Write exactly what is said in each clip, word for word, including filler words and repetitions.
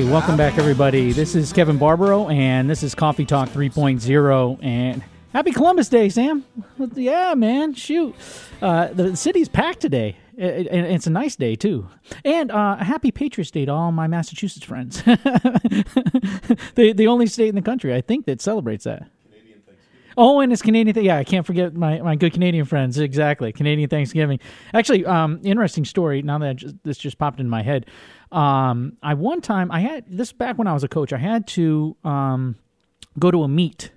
welcome back, everybody. This is Kevin Barbaro, and this is Coffee Talk three point oh, and happy Columbus Day, Sam. Yeah, man, shoot. Uh, the city's packed today, and it's a nice day, too. And uh, a happy Patriots Day to all my Massachusetts friends. the, the only state in the country, I think, that celebrates that. Oh, and it's Canadian. Th- yeah, I can't forget my, my good Canadian friends. Exactly, Canadian Thanksgiving. Actually, um, interesting story. Now that just, this just popped in my head, um, I one time I had this back when I was a coach. I had to um, go to a meet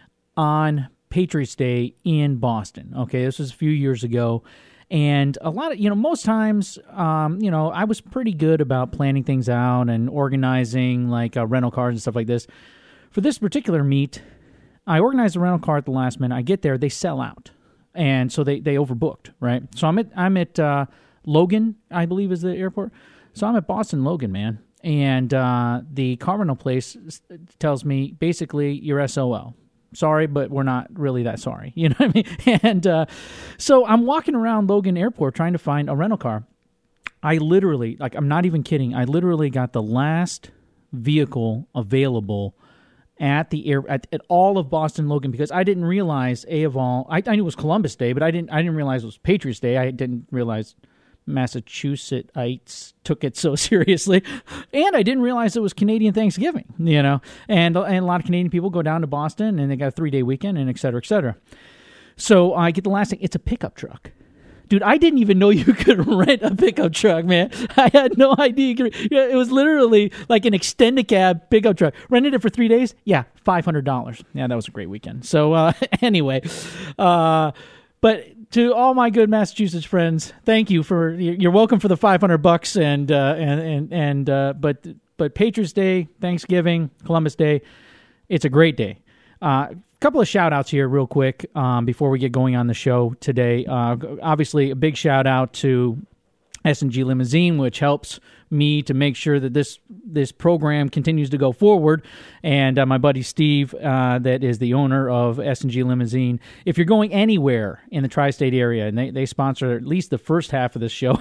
on Patriots Day in Boston. Okay, this was a few years ago, and a lot of you know most times, um, you know, I was pretty good about planning things out and organizing like uh, rental cars and stuff like this. For this particular meet, I organized a rental car at the last minute. I get there, they sell out, and so they, they overbooked, right? So I'm at I'm at uh, Logan, I believe is the airport. So I'm at Boston Logan, man, and uh, the car rental place tells me basically you're S O L. Sorry, but we're not really that sorry. You know what I mean? And uh, so I'm walking around Logan Airport trying to find a rental car. I literally, like, I'm not even kidding. I literally got the last vehicle available at the air at, at all of Boston Logan, because I didn't realize a of all I, I knew it was Columbus Day, but I didn't I didn't realize it was Patriots Day. I didn't realize Massachusettsites took it so seriously, and I didn't realize it was Canadian Thanksgiving. You know, and and a lot of Canadian people go down to Boston and they got a three day weekend and et cetera, et cetera. So I get the last thing. It's a pickup truck. Dude, I didn't even know you could rent a pickup truck, man. I had no idea. You could, it was literally like an extended cab pickup truck. Rented it for three days? Yeah, five hundred dollars. Yeah, that was a great weekend. So uh, anyway, uh, but to all my good Massachusetts friends, thank you for, you're welcome for the five hundred bucks. And, uh, and, and, and uh, but, but Patriots Day, Thanksgiving, Columbus Day, it's a great day. Uh, couple of shout outs here real quick um, before we get going on the show today. Uh, obviously, a big shout out to S and G Limousine, which helps me to make sure that this this program continues to go forward. And uh, my buddy Steve, uh, that is the owner of S and G Limousine. If you're going anywhere in the tri-state area, and they, they sponsor at least the first half of this show,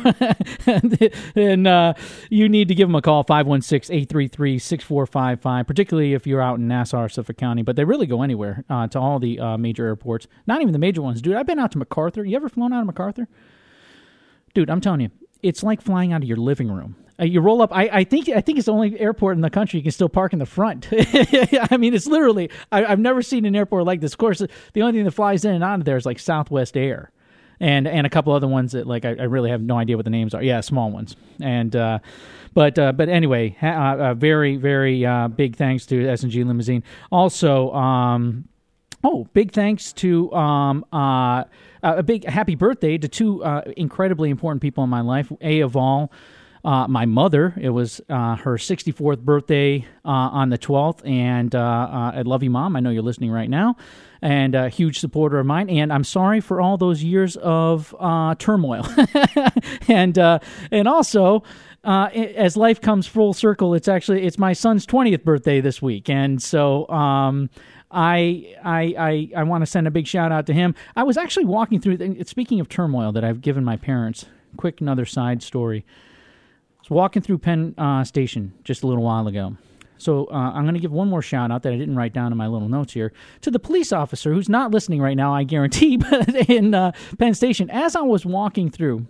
then uh, you need to give them a call, five one six, eight three three, six four five five, particularly if you're out in Nassau or Suffolk County. But they really go anywhere uh, to all the uh, major airports. Not even the major ones. Dude, I've been out to MacArthur. You ever flown out of MacArthur? Dude, I'm telling you, it's like flying out of your living room. Uh, you roll up. I, I think I think it's the only airport in the country you can still park in the front. I mean, it's literally. I, I've never seen an airport like this. Of course, the only thing that flies in and out of there is like Southwest Air, and and a couple other ones that like I, I really have no idea what the names are. Yeah, small ones. And uh, but uh, but anyway, ha- uh, very very uh, big thanks to S and G Limousine. Also, um, oh, big thanks to um uh a big happy birthday to two uh, incredibly important people in my life. A of all. Uh, my mother, it was uh, her sixty-fourth birthday uh, on the twelfth, and uh, uh, I love you, Mom. I know you're listening right now, and a huge supporter of mine, and I'm sorry for all those years of uh, turmoil. and uh, and also, uh, as life comes full circle, it's actually, it's my son's twentieth birthday this week, and so... Um, I I I, I want to send a big shout out to him. I was actually walking through, speaking of turmoil that I've given my parents, quick another side story. I was walking through Penn uh, Station just a little while ago. So uh, I'm going to give one more shout out that I didn't write down in my little notes here to the police officer who's not listening right now, I guarantee, but in uh, Penn Station. As I was walking through,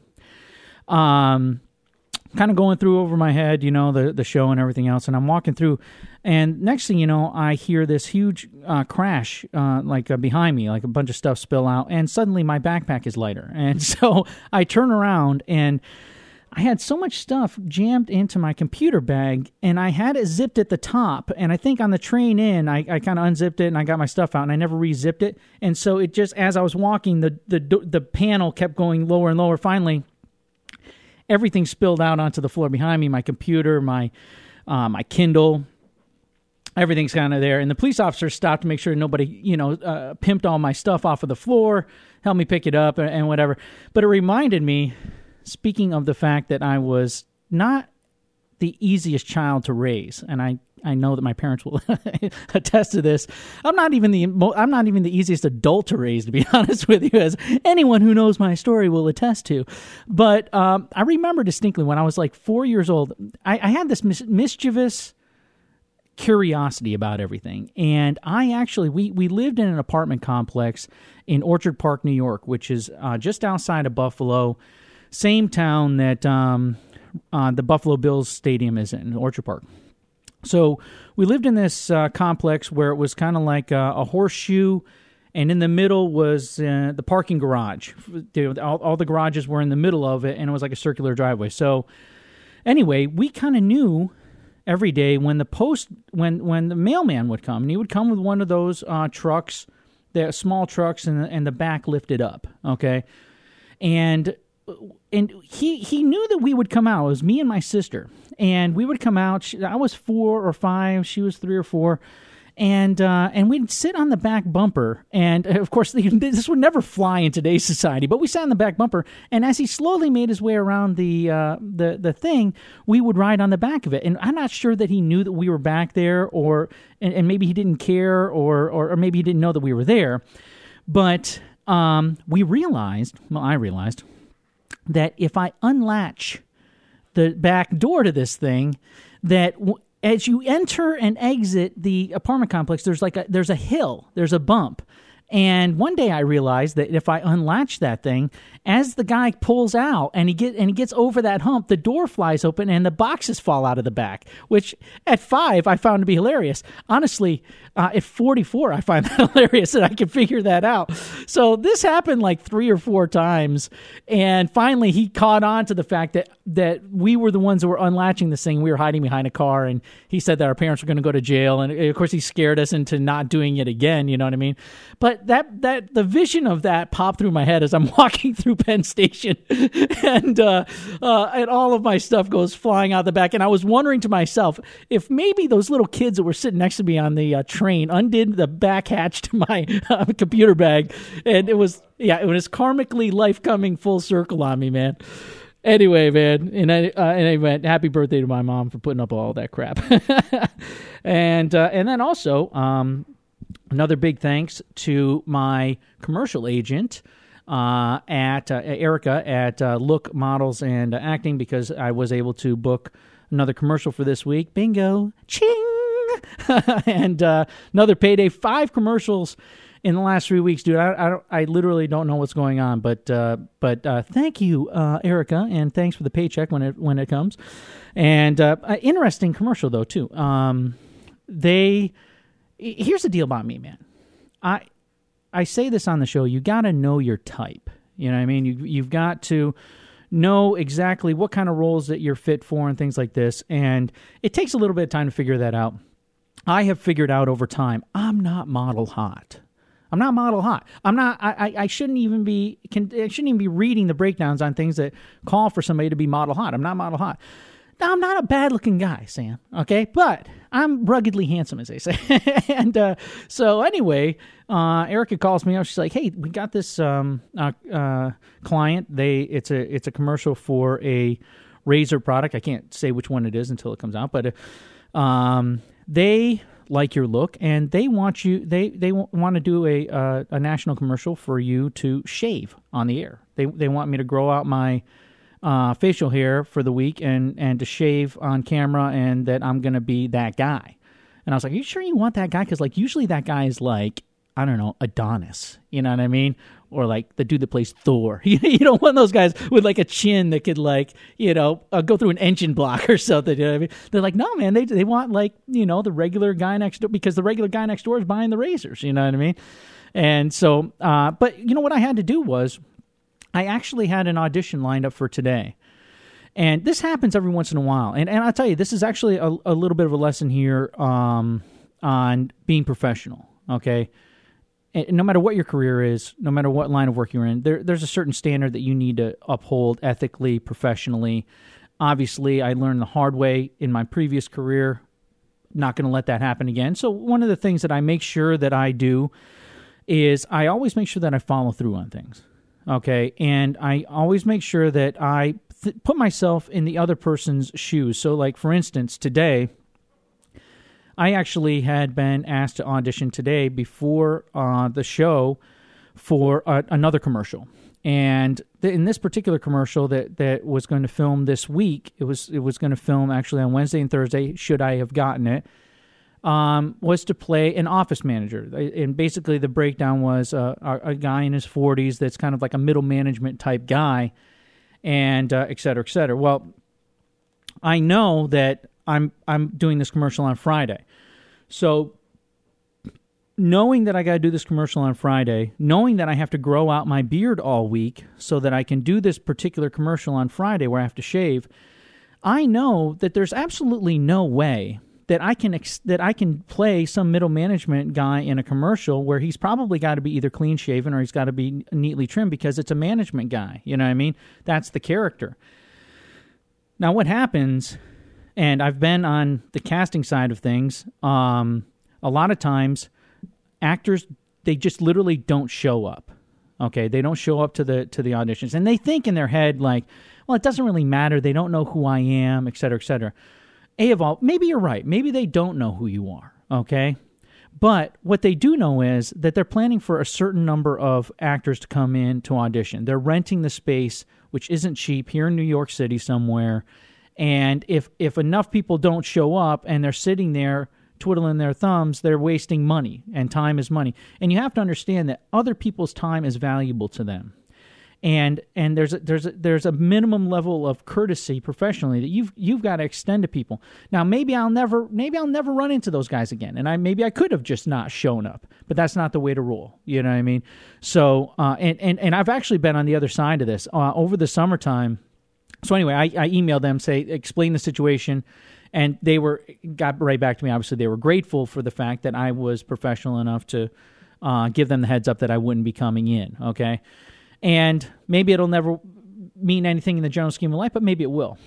um, kind of going through over my head, you know, the, the show and everything else, and I'm walking through, and next thing you know, I hear this huge uh, crash, uh, like uh, behind me, like a bunch of stuff spill out, and suddenly my backpack is lighter. And so I turn around, and I had so much stuff jammed into my computer bag, and I had it zipped at the top, and I think on the train in, I, I kind of unzipped it, and I got my stuff out, and I never re-zipped it, and so it just, as I was walking, the the the panel kept going lower and lower. Finally, everything spilled out onto the floor behind me, my computer, my uh, my Kindle, everything's kind of there, and the police officer stopped to make sure nobody, you know, uh, pimped all my stuff off of the floor, helped me pick it up, and, and whatever, but it reminded me, speaking of the fact that I was not the easiest child to raise, and I, I know that my parents will attest to this. I'm not even the I'm not even the easiest adult to raise, to be honest with you, as anyone who knows my story will attest to. But um, I remember distinctly when I was like four years old, I, I had this mis- mischievous curiosity about everything. And I actually, we, we lived in an apartment complex in Orchard Park, New York, which is uh, just outside of Buffalo, same town that um, uh, the Buffalo Bills stadium is in, Orchard Park. So we lived in this uh, complex where it was kind of like a, a horseshoe, and in the middle was uh, the parking garage. All, all the garages were in the middle of it, and it was like a circular driveway. So anyway, we kind of knew every day when the post, when when the mailman would come, and he would come with one of those uh, trucks, the small trucks, and the, and the back lifted up. Okay, and and he he knew that we would come out. It was me and my sister, and we would come out. She, I was four or five, she was three or four. And uh, and we'd sit on the back bumper, and of course this would never fly in today's society. But we sat on the back bumper, and as he slowly made his way around the uh, the the thing, we would ride on the back of it. And I'm not sure that he knew that we were back there, or and, and maybe he didn't care, or, or or maybe he didn't know that we were there. But um, we realized, well, I realized that if I unlatch the back door to this thing, that w- as you enter and exit the apartment complex, there's like a there's a hill, there's a bump. And one day I realized that if I unlatch that thing, as the guy pulls out and he get and he gets over that hump, the door flies open and the boxes fall out of the back, which at five I found to be hilarious. Honestly, uh, at forty-four I find that hilarious that I can figure that out. So this happened like three or four times, and finally he caught on to the fact that that we were the ones that were unlatching this thing. We were hiding behind a car, and he said that our parents were going to go to jail, and of course he scared us into not doing it again. You know what I mean? But that that the vision of that popped through my head as I'm walking through Penn Station, and uh, uh, and all of my stuff goes flying out the back. And I was wondering to myself if maybe those little kids that were sitting next to me on the uh, train undid the back hatch to my uh, computer bag, and it was yeah, it was karmically life coming full circle on me, man. Anyway, man, and I uh, and I went, happy birthday to my mom for putting up all that crap, and uh, and then also. Um, Another big thanks to my commercial agent uh, at uh, Erica at uh, Look Models and uh, Acting, because I was able to book another commercial for this week. Bingo, ching, and uh, another payday. Five commercials in the last three weeks, dude. I I, don't, I literally don't know what's going on, but uh, but uh, thank you, uh, Erica, and thanks for the paycheck when it when it comes. And uh, interesting commercial though too. Um, they. Here's the deal about me, man. I I say this on the show. You got to know your type. You know what I mean? You, you've got to know exactly what kind of roles that you're fit for and things like this. And it takes a little bit of time to figure that out. I have figured out over time, I'm not model hot. I'm not model hot. I'm not. I, I shouldn't even be. Can, I shouldn't even be reading the breakdowns on things that call for somebody to be model hot. I'm not model hot. Now, I'm not a bad-looking guy, Sam, okay? But I'm ruggedly handsome, as they say. and uh, so anyway, uh, Erica calls me up. She's like, hey, we got this um, uh, uh, client. They It's a it's a commercial for a razor product. I can't say which one it is until it comes out. But uh, um, they like your look, and they want you. They they want to do a uh, a national commercial for you to shave on the air. They They want me to grow out my... Uh, facial hair for the week and, and to shave on camera, and that I'm going to be that guy. And I was like, are you sure you want that guy? Because like usually that guy is like, I don't know, Adonis. You know what I mean? Or like the dude that plays Thor. You don't want those guys with like a chin that could like, you know, uh, go through an engine block or something. You know what I mean? They're like, no, man, they they want like, you know, the regular guy next door, because the regular guy next door is buying the razors. You know what I mean? And so, uh, but you know what I had to do was, I actually had an audition lined up for today. And this happens every once in a while. And and I'll tell you, this is actually a, a little bit of a lesson here um, on being professional, okay? And no matter what your career is, no matter what line of work you're in, there, there's a certain standard that you need to uphold ethically, professionally. Obviously, I learned the hard way in my previous career. Not going to let that happen again. So one of the things that I make sure that I do is I always make sure that I follow through on things. Okay, and I always make sure that I th- put myself in the other person's shoes. So, like, for instance, today, I actually had been asked to audition today before uh, the show for uh, another commercial. And th- in this particular commercial that, that was going to film this week, it was it was going to film actually on Wednesday and Thursday, should I have gotten it. um, was to play an office manager. And basically the breakdown was uh, a, a guy in his forties that's kind of like a middle management type guy, and uh, et cetera, et cetera. Well, I know that I'm I'm doing this commercial on Friday. So knowing that I got to do this commercial on Friday, knowing that I have to grow out my beard all week so that I can do this particular commercial on Friday where I have to shave, I know that there's absolutely no way that I can ex- that I can play some middle management guy in a commercial where he's probably got to be either clean shaven or he's got to be neatly trimmed because it's a management guy. You know what I mean? That's the character. Now, what happens, and I've been on the casting side of things, um, a lot of times actors, they just literally don't show up. Okay, they don't show up to the to the auditions, and they think in their head like, well, it doesn't really matter. They don't know who I am, et cetera, et cetera. A of all, maybe you're right. Maybe they don't know who you are, okay? But what they do know is that they're planning for a certain number of actors to come in to audition. They're renting the space, which isn't cheap, here in New York City somewhere. And if if enough people don't show up and they're sitting there twiddling their thumbs, they're wasting money, and time is money. And you have to understand that other people's time is valuable to them. And and there's a, there's a, there's a minimum level of courtesy professionally that you've you've got to extend to people. Now maybe I'll never maybe I'll never run into those guys again, and I maybe I could have just not shown up, but that's not the way to roll. You know what I mean? So uh, and and and I've actually been on the other side of this uh, over the summertime. So anyway, I, I emailed them, say explain the situation, and they were got right back to me. Obviously, they were grateful for the fact that I was professional enough to uh, give them the heads up that I wouldn't be coming in. Okay. And maybe it'll never mean anything in the general scheme of life, but maybe it will.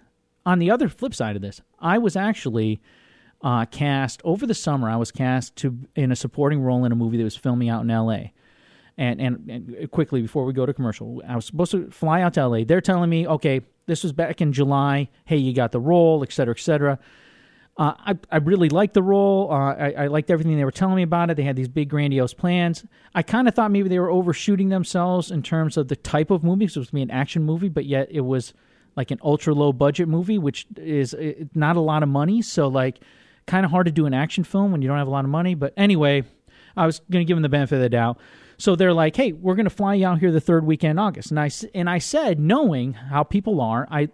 On the other flip side of this, I was actually uh, cast, over the summer, I was cast to in a supporting role in a movie that was filming out in L A. And, and, and quickly, before we go to commercial, I was supposed to fly out to L A. They're telling me, okay, this was back in July. Hey, you got the role, et cetera, et cetera. Uh, I, I really liked the role. Uh, I, I liked everything they were telling me about it. They had these big, grandiose plans. I kind of thought maybe they were overshooting themselves in terms of the type of movie. So it was supposed to be an action movie, but yet it was like an ultra-low budget movie, which is not a lot of money. So, like, kind of hard to do an action film when you don't have a lot of money. But anyway, I was going to give them the benefit of the doubt. So they're like, hey, we're going to fly you out here the third weekend in August. And I, and I said, knowing how people are, I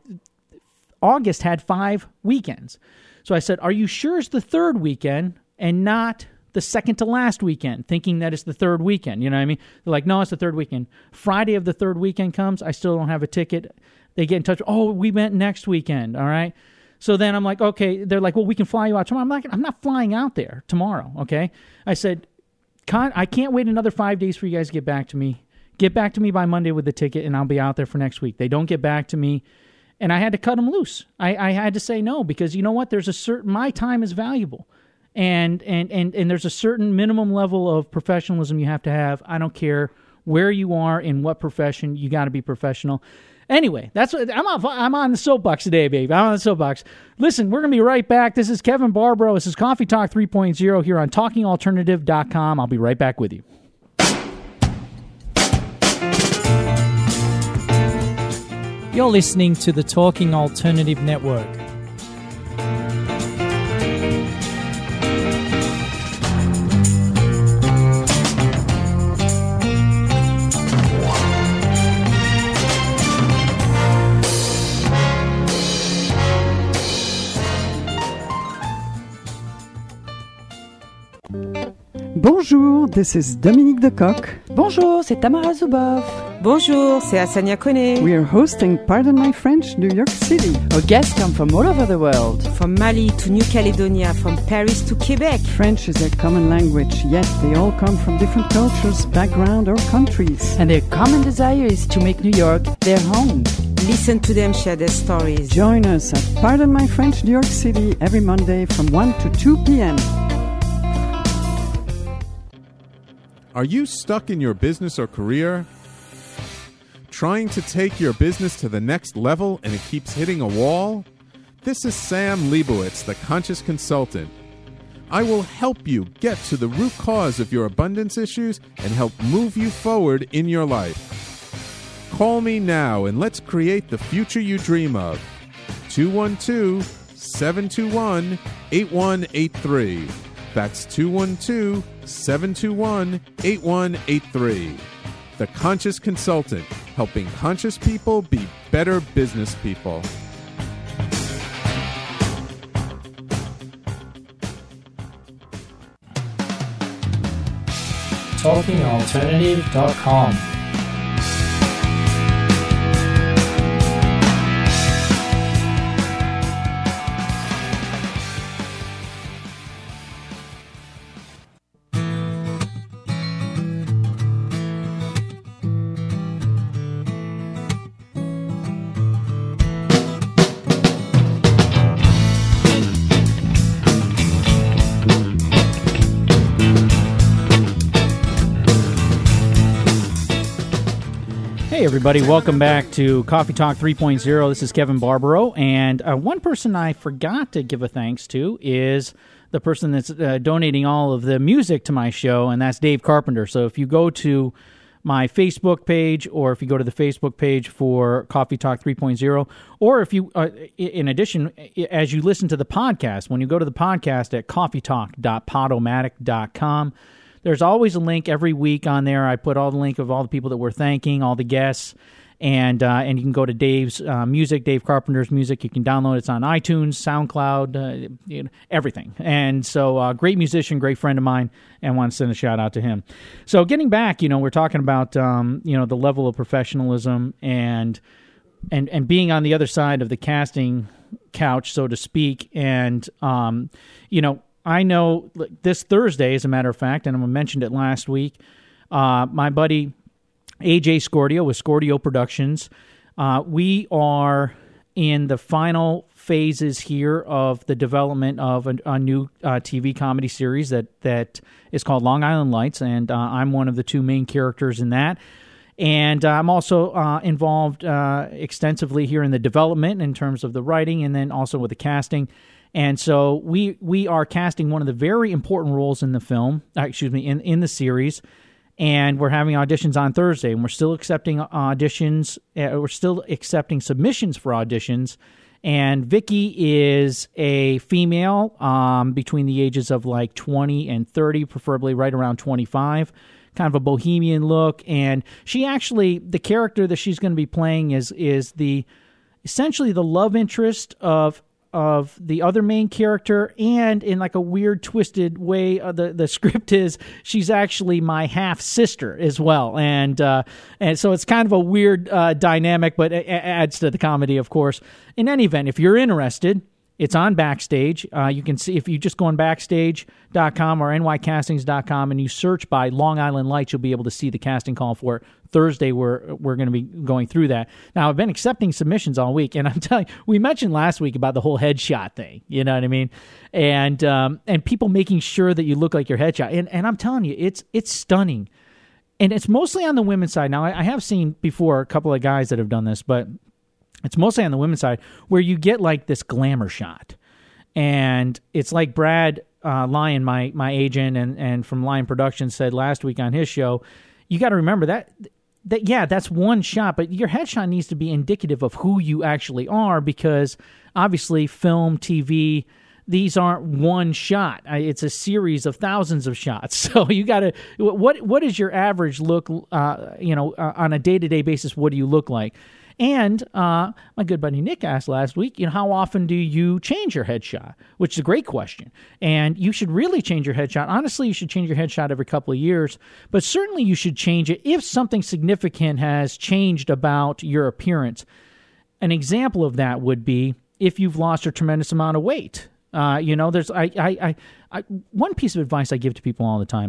August had five weekends. So I said, are you sure it's the third weekend and not the second to last weekend, thinking that it's the third weekend? You know what I mean? They're like, no, it's the third weekend. Friday of the third weekend comes. I still don't have a ticket. They get in touch. Oh, we meant next weekend. All right. So then I'm like, okay. They're like, well, we can fly you out tomorrow. I'm like, I'm not flying out there tomorrow. Okay. I said, I can't wait another five days for you guys to get back to me. Get back to me by Monday with the ticket, and I'll be out there for next week. They don't get back to me. And I had to cut them loose. I, I had to say no because you know what? There's a certain my time is valuable, and and and and there's a certain minimum level of professionalism you have to have. I don't care where you are in what profession, you got to be professional. Anyway, that's what I'm on. I'm on the soapbox today, baby. I'm on the soapbox. Listen, we're gonna be right back. This is Kevin Barbaro. This is Coffee Talk three point oh here on talking alternative dot com. I'll be right back with you. You're listening to the Talking Alternative Network. Bonjour, this is Dominique Decoq. Bonjour, c'est Tamara Zuboff. Bonjour, c'est Asania Kone. We are hosting Pardon My French, New York City. Our guests come from all over the world. From Mali to New Caledonia, from Paris to Quebec. French is a common language, yet they all come from different cultures, background, or countries. And their common desire is to make New York their home. Listen to them share their stories. Join us at Pardon My French, New York City every Monday from one to two p.m. Are you stuck in your business or career? Trying to take your business to the next level and it keeps hitting a wall? This is Sam Leibowitz, the Conscious Consultant. I will help you get to the root cause of your abundance issues and help move you forward in your life. Call me now and let's create the future you dream of. two one two, seven two one, eight one eight three. That's two one two, seven two one, eight one eight three. The Conscious Consultant, helping conscious people be better business people. talking alternative dot com. Hey, everybody. Welcome back to Coffee Talk three point oh. This is Kevin Barbaro. And uh, one person I forgot to give a thanks to is the person that's uh, donating all of the music to my show, and that's Dave Carpenter. So if you go to my Facebook page, or if you go to the Facebook page for Coffee Talk three point oh, or if you, uh, in addition, as you listen to the podcast, when you go to the podcast at coffee talk dot podomatic dot com, there's always a link every week on there. I put all the link of all the people that we're thanking, all the guests, and uh, and you can go to Dave's uh, music, Dave Carpenter's music. You can download it. It's on iTunes, SoundCloud, uh, you know, everything. And so, uh, great musician, great friend of mine, and I want to send a shout out to him. So, getting back, you know, we're talking about um, you know the level of professionalism and and and being on the other side of the casting couch, so to speak, and um, you know. I know this Thursday, as a matter of fact, and I mentioned it last week, uh, my buddy A J Scordio with Scordio Productions, uh, we are in the final phases here of the development of a, a new uh, T V comedy series that, that is called Long Island Lights, and uh, I'm one of the two main characters in that. And uh, I'm also uh, involved uh, extensively here in the development in terms of the writing and then also with the casting. And so we we are casting one of the very important roles in the film, uh, excuse me, in, in the series, and we're having auditions on Thursday, and we're still accepting auditions, uh, we're still accepting submissions for auditions, and Vicky is a female um, between the ages of like twenty and thirty, preferably right around twenty-five, kind of a bohemian look, and she actually, the character that she's going to be playing is is the, essentially the love interest of of the other main character, and in like a weird twisted way, uh, the the script is she's actually my half sister as well, and uh, and so it's kind of a weird uh, dynamic, but it adds to the comedy, of course. In any event, if you're interested, it's on Backstage. Uh, you can see if you just go on backstage dot com or n y castings dot com and you search by Long Island Lights, you'll be able to see the casting call for it. Thursday, we're we're going to be going through that. Now, I've been accepting submissions all week, and I'm telling you, we mentioned last week about the whole headshot thing. You know what I mean? And um, and people making sure that you look like your headshot. And and I'm telling you, it's it's stunning. And it's mostly on the women's side. Now, I, I have seen before a couple of guys that have done this, but it's mostly on the women's side where you get like this glamour shot. And it's like Brad uh, Lyon, my my agent, and, and from Lyon Productions said last week on his show, you got to remember that, that, yeah, that's one shot, but your headshot needs to be indicative of who you actually are, because obviously film, T V, these aren't one shot. It's a series of thousands of shots. So you got to, what what is your average look, uh, you know, uh, on a day-to-day basis, what do you look like? And uh, my good buddy Nick asked last week, you know, how often do you change your headshot? Which is a great question. And you should really change your headshot. Honestly, you should change your headshot every couple of years, but certainly you should change it if something significant has changed about your appearance. An example of that would be if you've lost a tremendous amount of weight. Uh, you know, there's I, I, I, I one piece of advice I give to people all the time.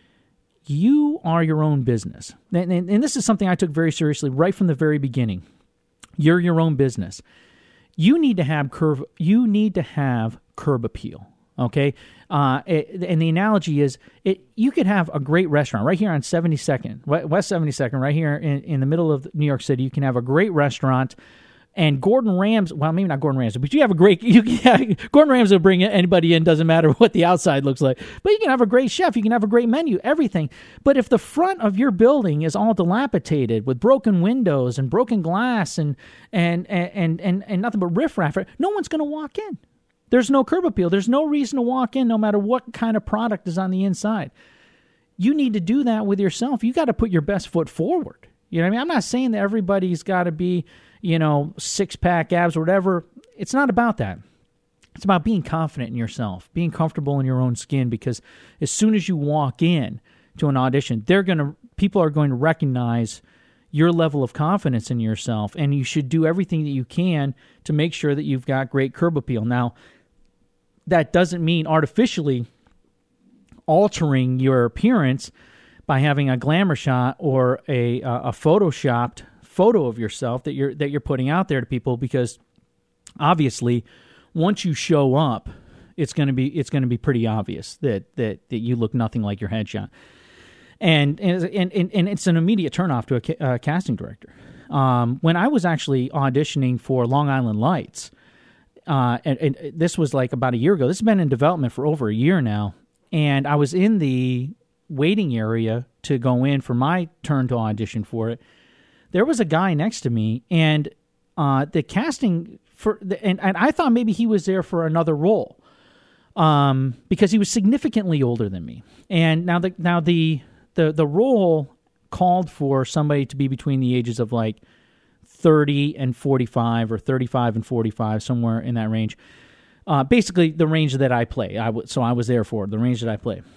You are your own business. And, and, and this is something I took very seriously right from the very beginning. You're your own business. You need to have curve. You need to have curb appeal. Okay, uh, it, and the analogy is, it. You could have a great restaurant right here on seventy-second, West seventy-second, right here in, in the middle of New York City. You can have a great restaurant. And Gordon Ramsay, well, maybe not Gordon Ramsay, but you have a great, you can, Gordon Ramsay will bring anybody in, doesn't matter what the outside looks like. But you can have a great chef, you can have a great menu, everything. But if the front of your building is all dilapidated with broken windows and broken glass and and and and, and nothing but riffraff, no one's going to walk in. There's no curb appeal. There's no reason to walk in no matter what kind of product is on the inside. You need to do that with yourself. You got to put your best foot forward. You know what I mean? I'm not saying that everybody's got to be, you know, six-pack abs or whatever. It's not about that. It's about being confident in yourself, being comfortable in your own skin, because as soon as you walk in to an audition, they're going to people are going to recognize your level of confidence in yourself, and you should do everything that you can to make sure that you've got great curb appeal. Now, that doesn't mean artificially altering your appearance by having a glamour shot or a uh, a photoshopped photo of yourself that you're that you're putting out there to people, because obviously once you show up, it's going to be it's going to be pretty obvious that that that you look nothing like your headshot. And and and, and it's an immediate turnoff to a, ca- a casting director. Um, when I was actually auditioning for Long Island Lights, uh, and, and this was like about a year ago. This has been in development for over a year now, and I was in the waiting area to go in for my turn to audition for it. There was a guy next to me, and uh, the casting for the, and, and I thought maybe he was there for another role, um, because he was significantly older than me. And now the now the the the role called for somebody to be between the ages of like thirty and forty-five, or thirty-five and forty-five, somewhere in that range. Uh, basically, the range that I play. I w- so I was there for the range that I play.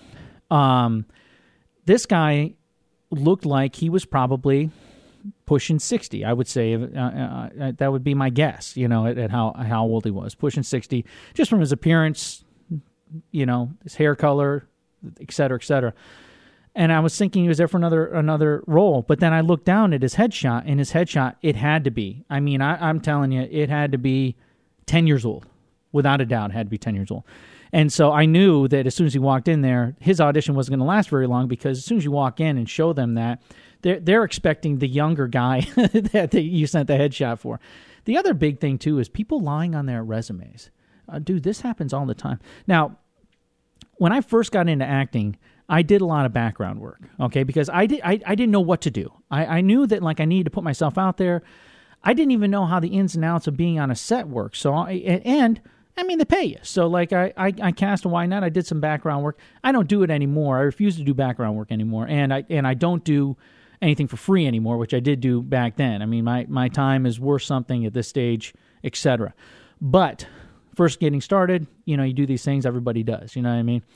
Um, this guy looked like he was probably pushing sixty. I would say uh, uh, that would be my guess. You know, at, at how how old he was, pushing sixty, just from his appearance, you know, his hair color, et cetera, et cetera. And I was thinking he was there for another another role. But then I looked down at his headshot, and his headshot, it had to be. I mean, I, I'm telling you, it had to be ten years old. Without a doubt, it had to be ten years old. And so I knew that as soon as he walked in there, his audition wasn't going to last very long, because as soon as you walk in and show them that, they're, they're expecting the younger guy that you sent the headshot for. The other big thing, too, is people lying on their resumes. Uh, dude, this happens all the time. Now, when I first got into acting, I did a lot of background work, okay, because I, did, I, I didn't know what to do. I, I knew that like I needed to put myself out there. I didn't even know how the ins and outs of being on a set work. So I, and... I mean, they pay you. So, like, I, I, I cast a Why Not? I did some background work. I don't do it anymore. I refuse to do background work anymore. And I and I don't do anything for free anymore, which I did do back then. I mean, my, my time is worth something at this stage, et cetera. But first getting started, you know, you do these things, everybody does. You know what I mean?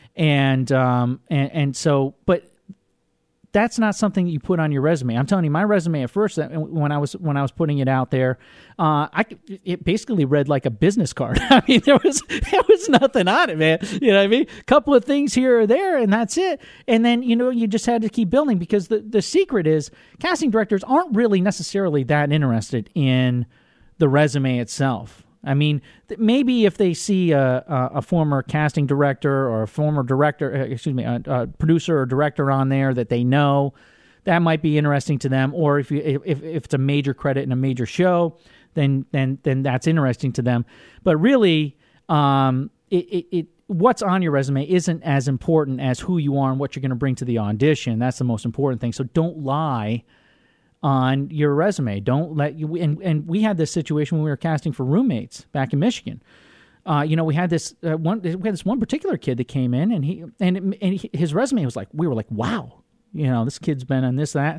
And um and, and so, but that's not something you put on your resume. I'm telling you, my resume at first, when I was when I was putting it out there, uh, I it basically read like a business card. I mean, there was there was nothing on it, man. You know what I mean? A couple of things here or there, and that's it. And then, you know, you just had to keep building, because the, the secret is casting directors aren't really necessarily that interested in the resume itself. I mean, maybe if they see a, a, a former casting director or a former director, excuse me, a, a producer or director on there that they know, that might be interesting to them. Or if you, if if it's a major credit in a major show, then then then that's interesting to them. But really, um, it, it, it what's on your resume isn't as important as who you are and what you're going to bring to the audition. That's the most important thing. So don't lie on your resume. Don't let you, and, and we had this situation when we were casting for Roommates back in Michigan. Uh, you know, we had this uh, one, we had this one particular kid that came in, and he, and, and he, his resume was like, we were like, wow, you know, this kid's been on this, that.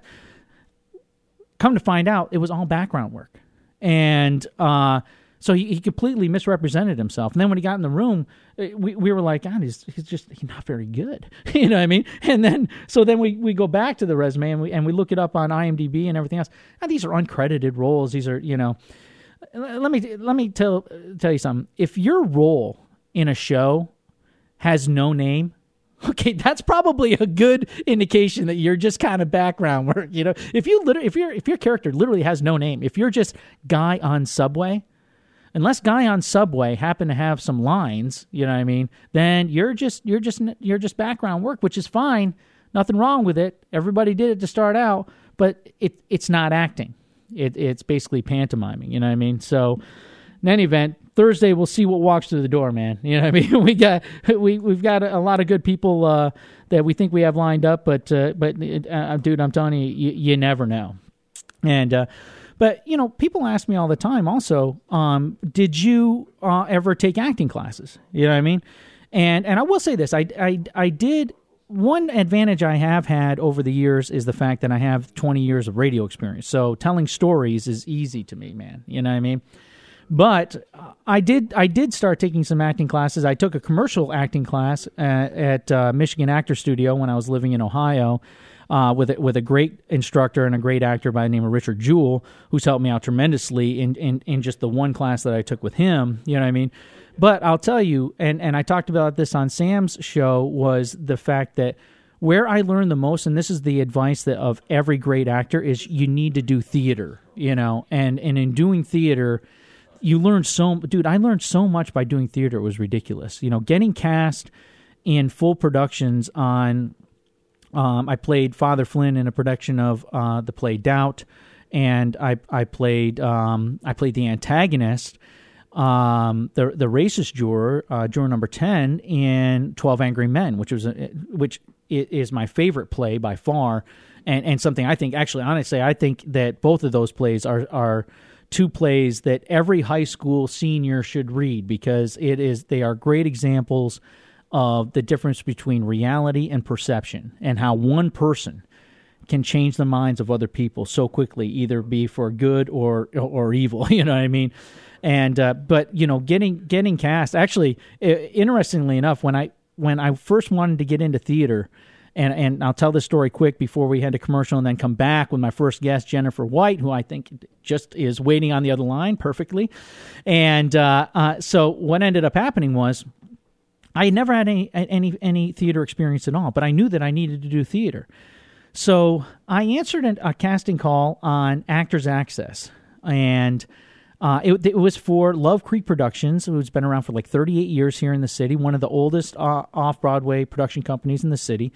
Come to find out, it was all background work. And, uh, so he, he completely misrepresented himself. And then when he got in the room, we, we were like, God, he's, he's just he's not very good. You know what I mean? And then, so then we, we go back to the resume and we and we look it up on IMDb and everything else. And these are uncredited roles. These are, you know, let me let me tell tell you something. If your role in a show has no name, okay, that's probably a good indication that you're just kind of background work. You know, if you literally, if your if your character literally has no name, if you're just guy on Subway. Unless Guy on Subway happen to have some lines, you know what I mean, then you're just you're just you're just background work, which is fine. Nothing wrong with it. Everybody did it to start out, but it it's not acting. It it's basically pantomiming, you know what I mean? So in any event, Thursday we'll see what walks through the door, man. You know what I mean? We got we we've got a, a lot of good people uh, that we think we have lined up, but uh, but uh, dude, I'm telling you, you, you never know. And uh But, you know, people ask me all the time also, um, did you uh, ever take acting classes? You know what I mean? And and I will say this, I, I, I did, one advantage I have had over the years is the fact that I have twenty years of radio experience. So telling stories is easy to me, man. You know what I mean? But I did I did start taking some acting classes. I took a commercial acting class at, at uh, Michigan Actor Studio when I was living in Ohio. Uh, with a, with a great instructor and a great actor by the name of Richard Jewell, who's helped me out tremendously in, in, in just the one class that I took with him. You know what I mean? But I'll tell you, and, and I talked about this on Sam's show, was the fact that where I learned the most, and this is the advice that of every great actor, is you need to do theater. You know, and, and in doing theater, you learn so. Dude, I learned so much by doing theater. It was ridiculous. You know, getting cast in full productions on. Um, I played Father Flynn in a production of uh, the play Doubt, and I I played um, I played the antagonist, um, the the racist juror, uh, juror number ten in twelve Angry Men, which was a, which is my favorite play by far, and and something I think actually honestly I think that both of those plays are are two plays that every high school senior should read, because it is they are great examples of the difference between reality and perception, and how one person can change the minds of other people so quickly, either be for good or or evil. You know what I mean? And uh, but you know, getting getting cast. Actually, interestingly enough, when I when I first wanted to get into theater, and and I'll tell this story quick before we head to commercial, and then come back with my first guest, Jennifer White, who I think just is waiting on the other line perfectly. And uh, uh, so what ended up happening was, I had never had any any any theater experience at all, but I knew that I needed to do theater. So I answered a casting call on Actors Access, and uh, it, it was for Love Creek Productions, who's been around for like thirty-eight years here in the city, one of the oldest uh, off-Broadway production companies in the city.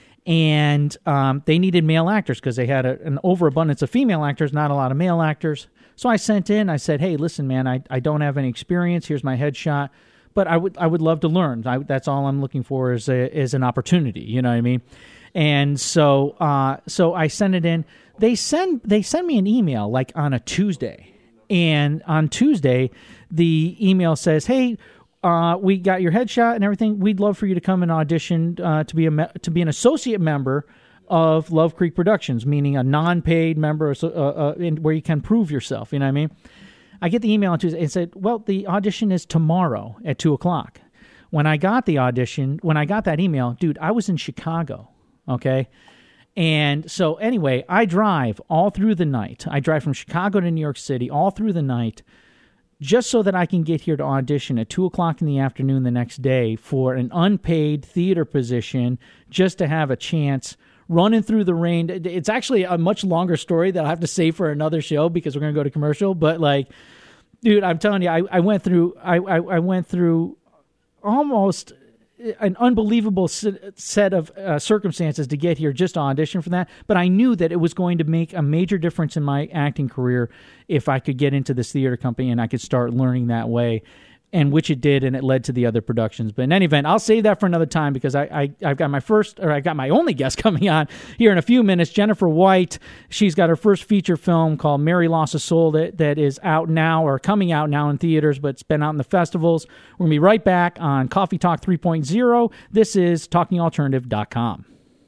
And um, they needed male actors because they had a, an overabundance of female actors, not a lot of male actors. So I sent in, I said, hey, listen, man, I, I don't have any experience. Here's my headshot. But I would I would love to learn. I, that's all I'm looking for is a, is an opportunity. You know what I mean? And so uh, so I sent it in. They send they send me an email like on a Tuesday, and on Tuesday the email says, "Hey, uh, we got your headshot and everything. We'd love for you to come and audition uh, to be a me- to be an associate member of Love Creek Productions, meaning a non-paid member, uh, uh, in, where you can prove yourself." You know what I mean? I get the email on Tuesday and said, well, the audition is tomorrow at two o'clock. When I got the audition, when I got that email, dude, I was in Chicago, okay? And so anyway, I drive all through the night. I drive from Chicago to New York City all through the night just so that I can get here to audition at two o'clock in the afternoon the next day for an unpaid theater position, just to have a chance running through the rain. It's actually a much longer story that I'll have to save for another show because we're going to go to commercial. But like, dude, I'm telling you, I, I went through, I, I, I went through almost an unbelievable set of uh, circumstances to get here just to audition for that. But I knew that it was going to make a major difference in my acting career if I could get into this theater company and I could start learning that way. And which it did, and it led to the other productions. But in any event, I'll save that for another time because I, I, I've got my first, or I got my only guest coming on here in a few minutes, Jennifer White. She's got her first feature film called Mary Lost a Soul that, that is out now, or coming out now in theaters, but it's been out in the festivals. We're going to be right back on Coffee Talk three point oh. This is talking alternative dot com.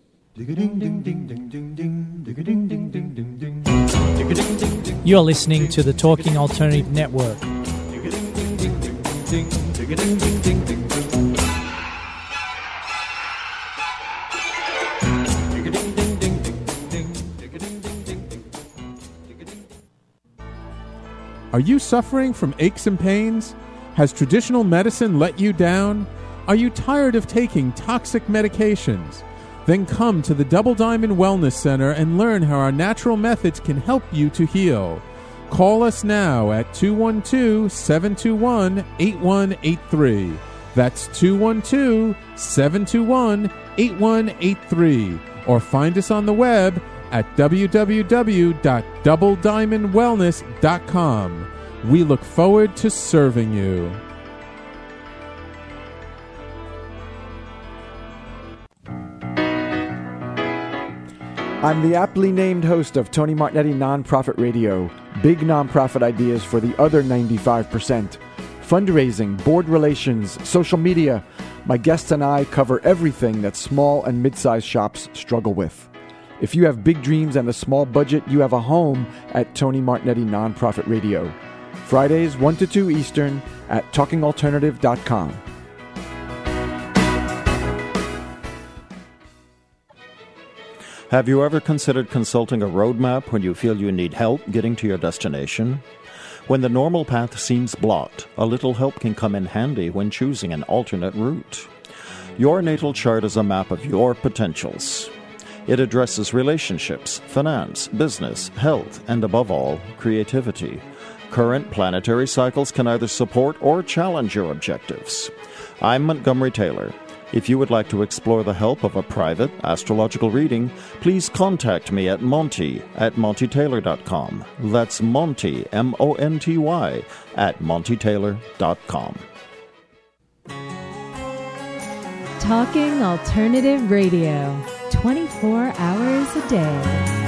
You're listening to the Talking Alternative Network. Are you suffering from aches and pains? Has traditional medicine let you down? Are you tired of taking toxic medications? Then come to the Double Diamond Wellness Center and learn how our natural methods can help you to heal. Call us now at two one two, seven two one, eight one eight three. That's two one two, seven two one, eight one eight three. Or find us on the web at w w w dot double diamond wellness dot com. We look forward to serving you. I'm the aptly named host of Tony Martignetti Nonprofit Radio, big nonprofit ideas for the other ninety-five percent. Fundraising, board relations, social media. My guests and I cover everything that small and mid-sized shops struggle with. If you have big dreams and a small budget, you have a home at Tony Martignetti Nonprofit Radio. Fridays, one to two Eastern at talking alternative dot com. Have you ever considered consulting a roadmap when you feel you need help getting to your destination? When the normal path seems blocked, a little help can come in handy when choosing an alternate route. Your natal chart is a map of your potentials. It addresses relationships, finance, business, health, and above all, creativity. Current planetary cycles can either support or challenge your objectives. I'm Montgomery Taylor. If you would like to explore the help of a private astrological reading, please contact me at Monty at Monty Taylor dot com. That's Monty, M O N T Y, at Monty Taylor dot com. Talking Alternative Radio, twenty-four hours a day.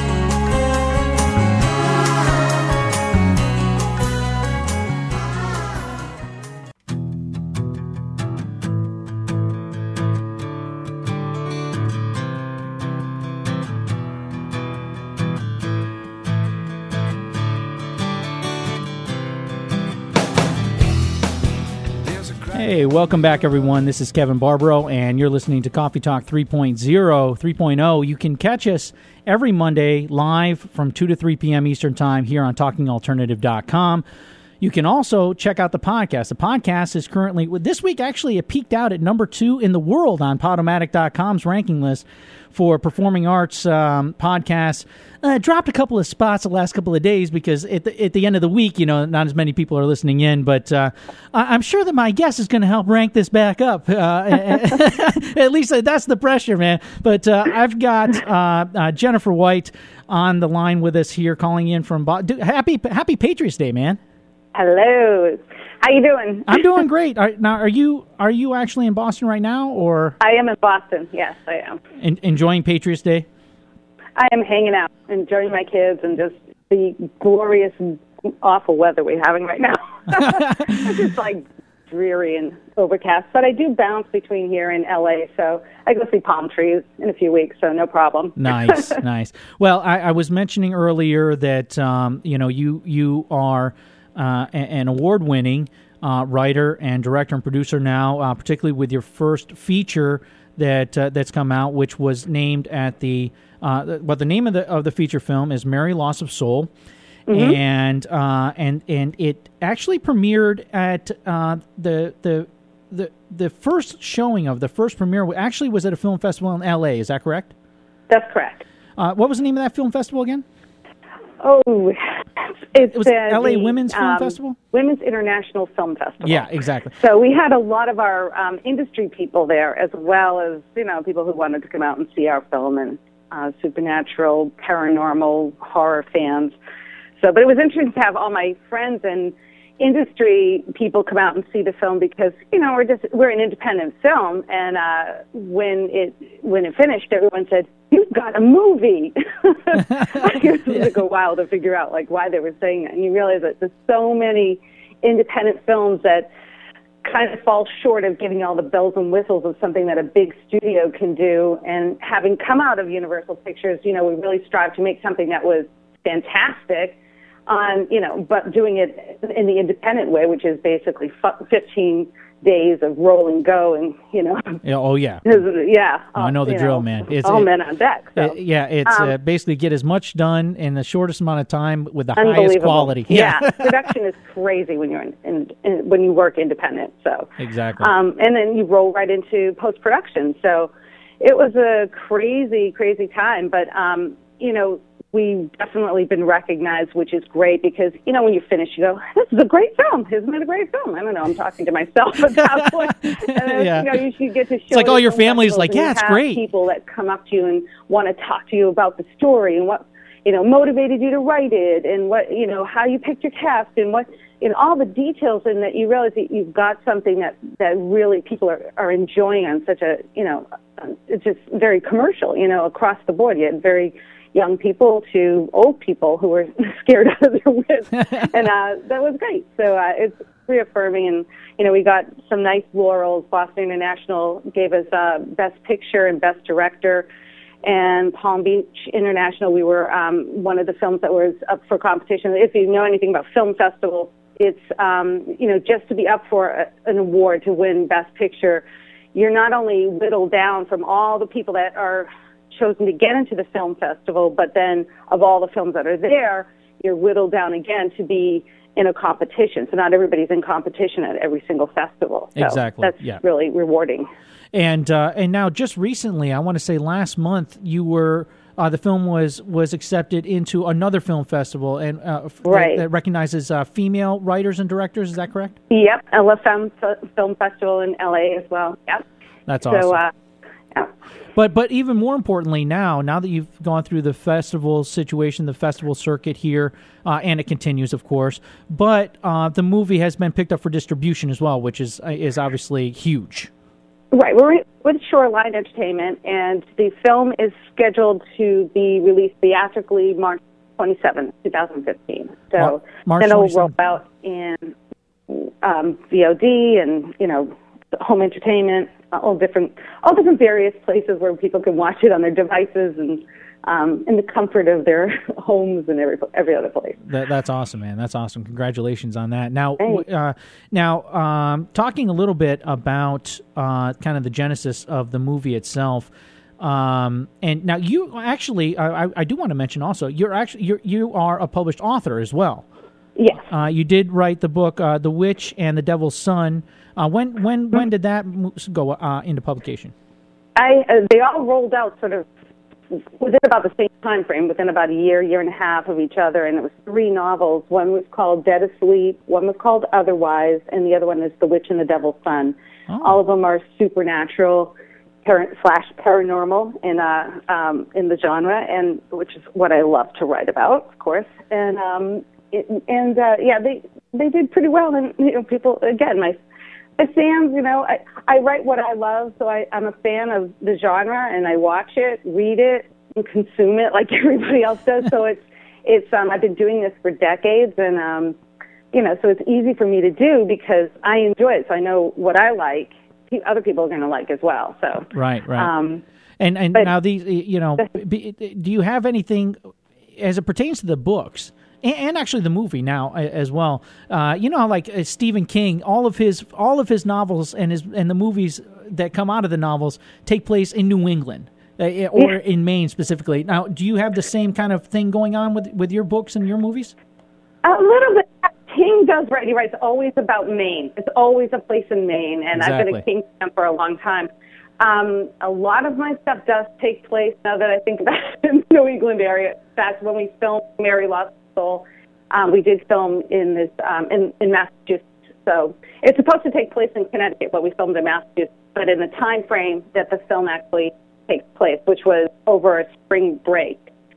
Hey, welcome back, everyone. This is Kevin Barbaro, and you're listening to Coffee Talk three point oh. three point oh. You can catch us every Monday live from two to three p.m. Eastern Time here on talking alternative dot com. You can also check out the podcast. The podcast is currently, this week actually, it peaked out at number two in the world on Podomatic dot com's ranking list for performing arts um, podcasts. Uh, dropped a couple of spots the last couple of days because at the, at the end of the week, you know, not as many people are listening in. But uh, I, I'm sure that my guest is going to help rank this back up. Uh, at least that's the pressure, man. But uh, I've got uh, uh, Jennifer White on the line with us here, calling in from Bo- Happy Happy Patriots Day, man. Hello. How you doing? I'm doing great. Are, now, are you are you actually in Boston right now, or? I am in Boston. Yes, I am. En- enjoying Patriots Day? I am hanging out, enjoying my kids, and just the glorious, awful weather we're having right now. It's just like dreary and overcast. But I do bounce between here and L A, so I go see palm trees in a few weeks, so no problem. Nice, nice. Well, I, I was mentioning earlier that um, you know you you are uh, an award-winning uh, writer and director and producer now, uh, particularly with your first feature that uh, that's come out, which was named at the uh, but the name of the of the feature film is Merry Loss of Soul. Mm-hmm. And uh, and and it actually premiered at uh, the the the the first showing of the first premiere actually was at a film festival in L A. Is that correct? That's correct. Uh, what was the name of that film festival again? Oh, it's it was uh, L A the, Women's Film um, Festival. Women's International Film Festival. Yeah, exactly. So we had a lot of our um, industry people there, as well as you know people who wanted to come out and see our film, and uh, supernatural, paranormal, horror fans. So, but it was interesting to have all my friends and industry people come out and see the film because you know we're just we're an independent film, and uh, when it when it finished, everyone said, "You've got a movie." It was like a while to figure out like why they were saying that, and you realize that there's so many independent films that kind of fall short of giving all the bells and whistles of something that a big studio can do. And having come out of Universal Pictures, you know, we really strive to make something that was fantastic. On you know, but doing it in the independent way, which is basically fifteen days of roll and go, and you know. Yeah, oh yeah. Yeah. Oh, I know the drill, know, man. It's all it, men on deck. So. It, yeah, it's um, uh, basically get as much done in the shortest amount of time with the highest quality. Yeah, yeah. Production is crazy when you're in, in, in when you work independent. So exactly. Um, and then you roll right into post production. So it was a crazy, crazy time. But um, you know. We've definitely been recognized, which is great because, you know, when you finish, you go, this is a great film. Isn't it a great film? I don't know. I'm talking to myself at that point. And, yeah. You know, you should get to show it's like all your family's like, yeah, it's great. People that come up to you and want to talk to you about the story and what, you know, motivated you to write it and what, you know, how you picked your cast and what, you know, all the details, and that you realize that you've got something that, that really people are, are enjoying on such a, you know, it's just very commercial, you know, across the board. You had very, young people to old people who were scared out of their wits, and uh, that was great. So uh, it's reaffirming, and you know, we got some nice laurels. Boston International gave us uh, Best Picture and Best Director, and Palm Beach International, we were um, one of the films that was up for competition. If you know anything about film festivals, it's um, you know, just to be up for a, an award to win Best Picture, you're not only whittled down from all the people that are chosen to get into the film festival, but then of all the films that are there, you're whittled down again to be in a competition. So not everybody's in competition at every single festival. So exactly. That's yeah. really rewarding. And uh, and now just recently, I want to say last month, you were uh, the film was was accepted into another film festival and uh, right. that, that recognizes uh, female writers and directors. Is that correct? Yep, La Femme Film Festival in L A as well. Yep. That's awesome. So, uh, yeah. But but even more importantly now, now that you've gone through the festival situation, the festival circuit here, uh, and it continues, of course, but uh, the movie has been picked up for distribution as well, which is is obviously huge. Right. We're with Shoreline Entertainment, and the film is scheduled to be released theatrically March twenty-seventh, twenty fifteen. So March then it'll twenty-seventh. roll out in um, V O D and, you know, home entertainment, all different, all different various places where people can watch it on their devices and um, in the comfort of their homes and every every other place. That, that's awesome, man. That's awesome. Congratulations on that. Now, Thanks. uh, now, um, talking a little bit about uh, kind of the genesis of the movie itself. Um, and now, you actually, I, I do want to mention also, you're actually you're, you are a published author as well. Yes. Uh, you did write the book uh, "The Witch and the Devil's Son." Uh, when when when did that mo- go uh, into publication? I uh, they all rolled out sort of within about the same time frame, within about a year, year and a half of each other, and it was three novels. One was called Dead Asleep, one was called Otherwise, and the other one is The Witch and the Devil's Son. Oh. All of them are supernatural par- slash paranormal in uh, um, in the genre, and which is what I love to write about, of course. And um, it, and uh, yeah, they they did pretty well, and you know, people again, my my fans, you know, I, I write what I love, so I, I'm a fan of the genre, and I watch it, read it, and consume it like everybody else does. So it's it's um, I've been doing this for decades, and um, you know, so it's easy for me to do because I enjoy it. So I know what I like, other people are going to like as well. So right, right. Um, and and but, now these, you know, be, do you have anything as it pertains to the books? And actually, the movie now as well. Uh, you know how, like uh, Stephen King, all of his all of his novels and his and the movies that come out of the novels take place in New England uh, or yeah. in Maine specifically. Now, do you have the same kind of thing going on with with your books and your movies? A little bit. King does write. He writes always about Maine. It's always a place in Maine, and Exactly. I've been a King fan for a long time. Um, a lot of my stuff does take place, now that I think about it, in the New England area. In fact, when we filmed Mary Lost Soul, um, we did film in this um, in, in Massachusetts. So it's supposed to take place in Connecticut, but we filmed in Massachusetts. But in the time frame that the film actually takes place, which was over a spring break.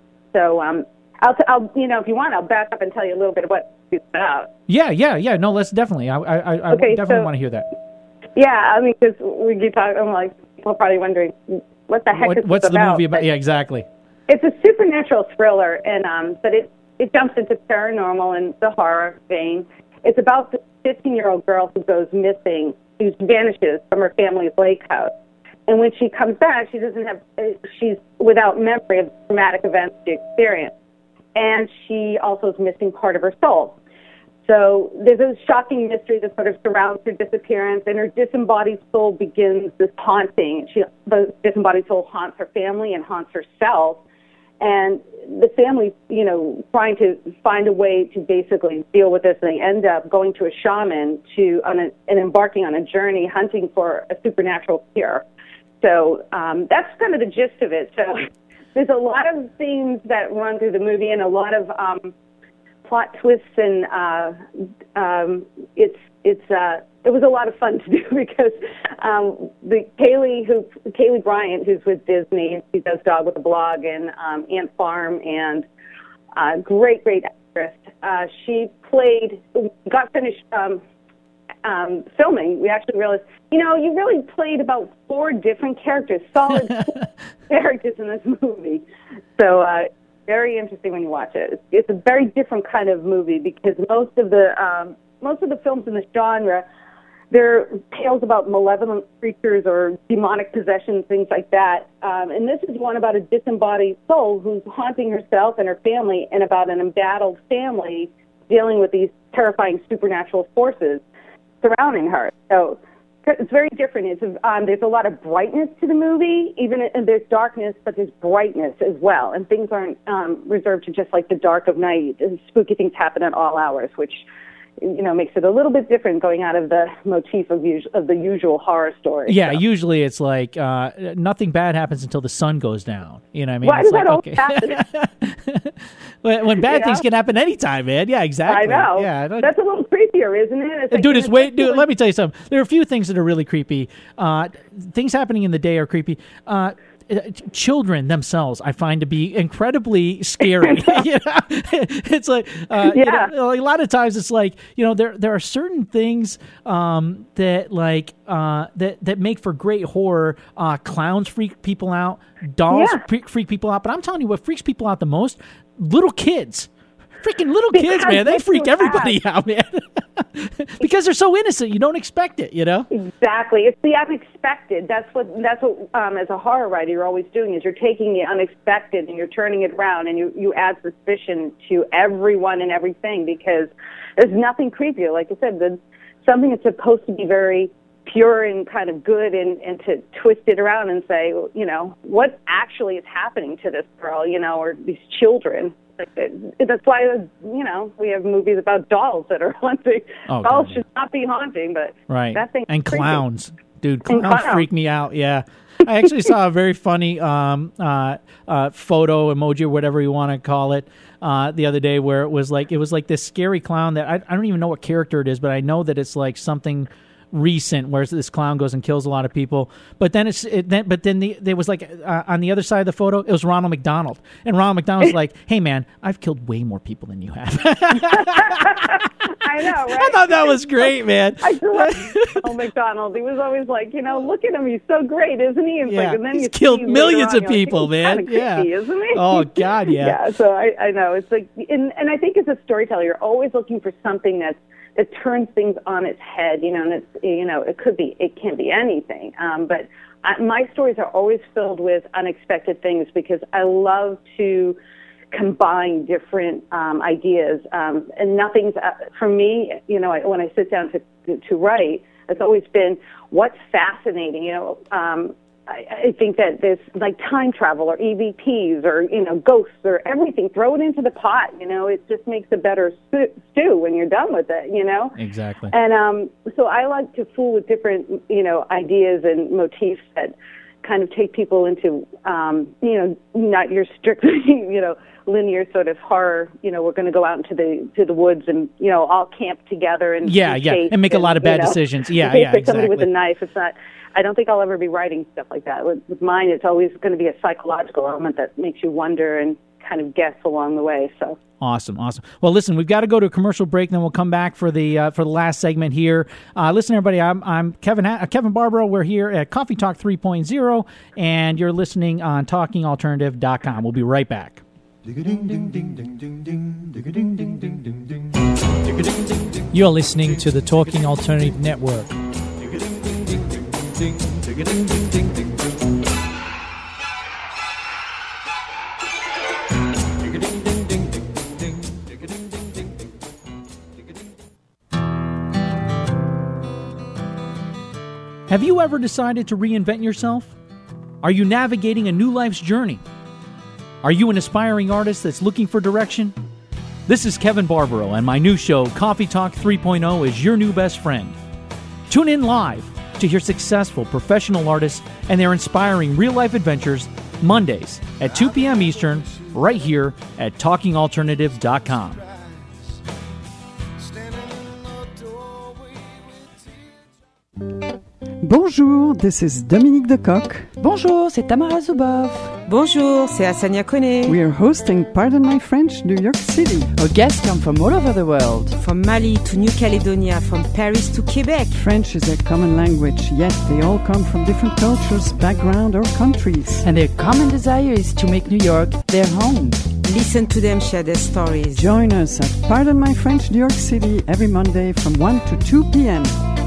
So um, I'll, t- I'll, you know, if you want, I'll back up and tell you a little bit of what it's about. Yeah, yeah, yeah. No, let's definitely. I, I, I Okay, definitely so- want to hear that. Yeah, I mean, because we keep talking, I'm like, people are probably wondering, what the heck What, is this what's the about? movie about? But Yeah, exactly. it's a supernatural thriller, and um, but it it jumps into paranormal and the horror vein. It's about the fifteen-year-old girl who goes missing, who vanishes from her family's lake house, and when she comes back, she doesn't have, she's without memory of the traumatic events she experienced, and she also is missing part of her soul. So there's a shocking mystery that sort of surrounds her disappearance, and her disembodied soul begins this haunting. She, the disembodied soul haunts her family and haunts herself, and the family, you know, trying to find a way to basically deal with this, and they end up going to a shaman to on a, and embarking on a journey hunting for a supernatural cure. So um, that's kind of the gist of it. So there's a lot of themes that run through the movie, and a lot of um, plot twists, and uh, um, it's it's uh, it was a lot of fun to do because um, the Kaylee who Kaylee Bryant, who's with Disney, she does Dog with a Blog and um, Ant Farm, and uh, great great actress. Uh, she played got finished um, um, filming. We actually realized, you know, you really played about four different characters, solid characters in this movie. So. Uh, very interesting when you watch it. It's, it's a very different kind of movie because most of the um, most of the films in this genre, they're tales about malevolent creatures or demonic possession, things like that. Um, and this is one about a disembodied soul who's haunting herself and her family, and about an embattled family dealing with these terrifying supernatural forces surrounding her. So it's very different. It's, um, there's a lot of brightness to the movie, even and there's darkness, but there's brightness as well. And things aren't um, reserved to just like the dark of night. Spooky things happen at all hours, which, you know, makes it a little bit different going out of the motif of, us- of the usual horror story. Yeah, so. Usually it's like uh, nothing bad happens until the sun goes down. You know what I mean? Why it's does like, that always okay. happen? when when bad Yeah. things can happen anytime, man. Yeah, exactly. I know. Yeah, I don't- That's a little creepier, isn't it? It's like, dude, it's you know, way. Dude, especially let me tell you something. There are a few things that are really creepy. Uh, things happening in the day are creepy. Uh, children themselves, I find to be incredibly scary. You know? It's like, uh, Yeah. you know, a lot of times it's like, you know, there there are certain things um, that like uh, that that make for great horror. Uh, clowns freak people out. Dolls Yeah. freak, freak people out. But I'm telling you, what freaks people out the most: little kids. Freaking little kids, Because man. They they freak do everybody out, man. Because they're so innocent. You don't expect it, you know? Exactly. It's the unexpected. That's what, that's what um, as a horror writer, you're always doing, is you're taking the unexpected and you're turning it around, and you, you add suspicion to everyone and everything, because there's nothing creepier. Like I said, the, something that's supposed to be very pure and kind of good, and, and to twist it around and say, you know, what actually is happening to this girl, you know, or these children. Like, that's why, you know, we have movies about dolls that are haunting. Oh, dolls God, should not be haunting, but right. that thing and creepy. clowns. Dude, And clowns clowns. freak me out, yeah. I actually saw a very funny um, uh, uh, photo, emoji, or whatever you want to call it, uh, the other day, where it was like it was like this scary clown that I, I don't even know what character it is, but I know that it's like something recent where this clown goes and kills a lot of people. But then it's it, then but then the, there was like uh, on the other side of the photo, it was Ronald McDonald, and Ronald McDonald's like, "Hey man, I've killed way more people than you have." I know, right? I thought that was great, man. I love Ronald McDonald. He was always like, you know, look at him. He's so great, isn't he? It's Yeah, like, and then he's you killed see millions later of on, you're like, people, he's man. kinda Yeah. creepy, isn't he? Oh, God, yeah. Yeah, so I, I know. It's like, and, and I think as a storyteller, you're always looking for something that's, that turns things on its head, you know, and it's, you know, it could be, it can be anything. Um, but I, my stories are always filled with unexpected things, because I love to combine different um, ideas. Um, and nothing's, uh, for me, you know, I, when I sit down to, to, to write, it's always been what's fascinating, you know. Um, I, I think that there's like time travel or E V Ps or, you know, ghosts or everything. Throw it into the pot, you know. It just makes a better stew, stew when you're done with it, you know. Exactly. And um, so I like to fool with different, you know, ideas and motifs that kind of take people into, um, you know, not your strictly, you know, linear sort of horror. You know, we're going to go out into the to the woods and, you know, all camp together and Yeah, and yeah, chase and make a lot of you bad know, decisions. Yeah, chase yeah, like somebody with a exactly. knife. It's not. I don't think I'll ever be writing stuff like that. With, with mine, it's always going to be a psychological element that makes you wonder and kind of guess along the way. So. Awesome, awesome. Well, listen, we've got to go to a commercial break, then we'll come back for the uh, for the last segment here. Uh, listen, everybody, I'm I'm Kevin ha- Kevin Barbaro. We're here at Coffee Talk three point oh, and you're listening on talking alternative dot com. We'll be right back. You're listening to the Talking Alternative Network. Have you ever decided to reinvent yourself? Are you navigating a new life's journey? Are you an aspiring artist that's looking for direction? This is Kevin Barbaro, and my new show, Coffee Talk three point oh, is your new best friend. Tune in live to hear successful professional artists and their inspiring real-life adventures Mondays at two p.m. Eastern, right here at talking alternatives dot com. Bonjour, this is Dominique Decoq. Bonjour, c'est Tamara Zuboff. Bonjour, c'est Asania Kone. We are hosting Pardon My French, New York City. Our guests come from all over the world. From Mali to New Caledonia, from Paris to Quebec. French is a common language, yet they all come from different cultures, background, or countries. And their common desire is to make New York their home. Listen to them share their stories. Join us at Pardon My French, New York City, every Monday from one to two p.m.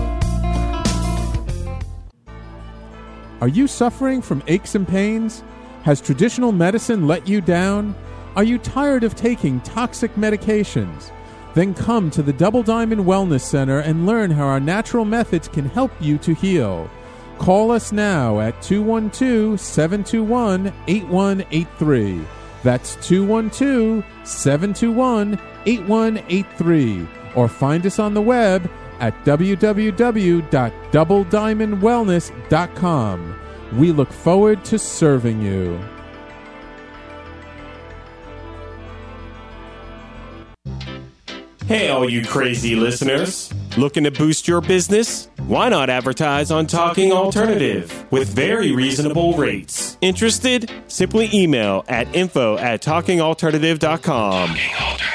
Are you suffering from aches and pains? Has traditional medicine let you down? Are you tired of taking toxic medications? Then come to the Double Diamond Wellness Center and learn how our natural methods can help you to heal. Call us now at two one two, seven two one, eight one eight three. That's two one two, seven two one, eight one eight three. Or find us on the web at w w w dot double diamond wellness dot com. We look forward to serving you. Hey, all you crazy listeners. Looking to boost your business? Why not advertise on Talking Alternative with very reasonable rates? Interested? Simply email at info at talking alternative dot com. Talking Alternative.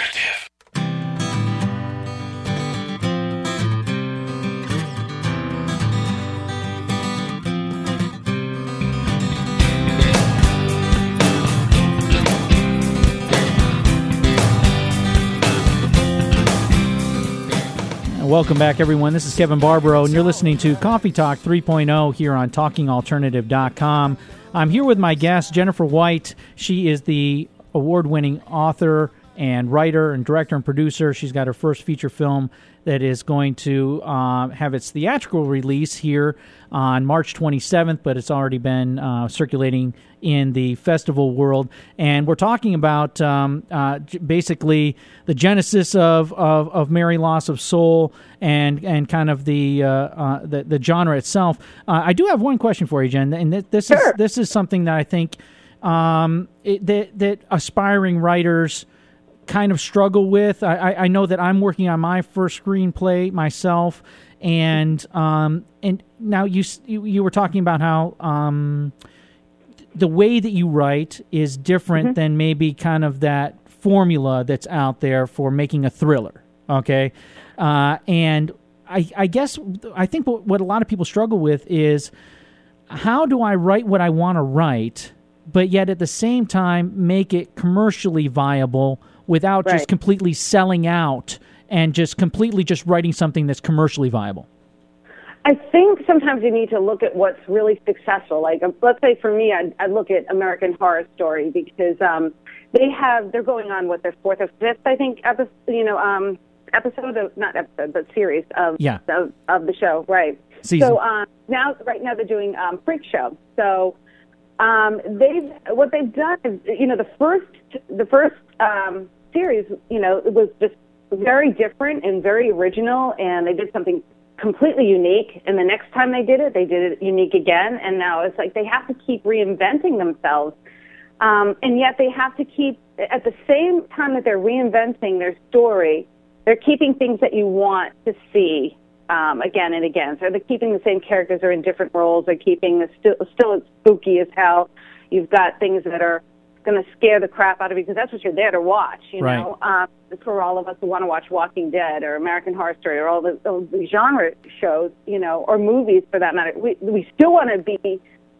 Welcome back, everyone. This is Kevin Barbaro, and you're listening to Coffee Talk three point oh here on talking alternative dot com. I'm here with my guest, Jennifer White. She is the award-winning author and writer and director and producer. She's got her first feature film that is going to uh, have its theatrical release here on March twenty-seventh, but it's already been uh, circulating in the festival world. And we're talking about um, uh, basically the genesis of, of, of Mary Loss of Soul and and kind of the uh, uh, the, the genre itself. Uh, I do have one question for you, Jen, and th- this sure. is this is something that I think um, it, that that aspiring writers kind of struggle with. I, I know that I'm working on my first screenplay myself, and um, and now you you were talking about how um, the way that you write is different mm-hmm. than maybe kind of that formula that's out there for making a thriller. Okay, uh, and I, I guess I think what, what a lot of people struggle with is how do I write what I want to write, but yet at the same time make it commercially viable without right. just completely selling out and just completely just writing something that's commercially viable? I think sometimes you need to look at what's really successful. Like, let's say for me, I'd, I'd look at American Horror Story because um, they have, they're going on what, their fourth or fifth, I think, episode, you know, um, episode of, not episode, but series of, yeah. of, of the show, right. Season. So um, now, right now they're doing um, Freak Show. So um, they've, what they've done is, you know, the first, the first, um, series, you know, it was just very different and very original, and they did something completely unique. And the next time they did it, they did it unique again. And now it's like they have to keep reinventing themselves. Um, and yet they have to keep, at the same time that they're reinventing their story, they're keeping things that you want to see um, again and again. So they're keeping the same characters are in different roles. They're keeping the still, still it's spooky as hell. You've got things that are going to scare the crap out of you because that's what you're there to watch, you right. know. Um, for all of us who want to watch Walking Dead or American Horror Story or all the, all the genre shows, you know, or movies for that matter, we we still want to be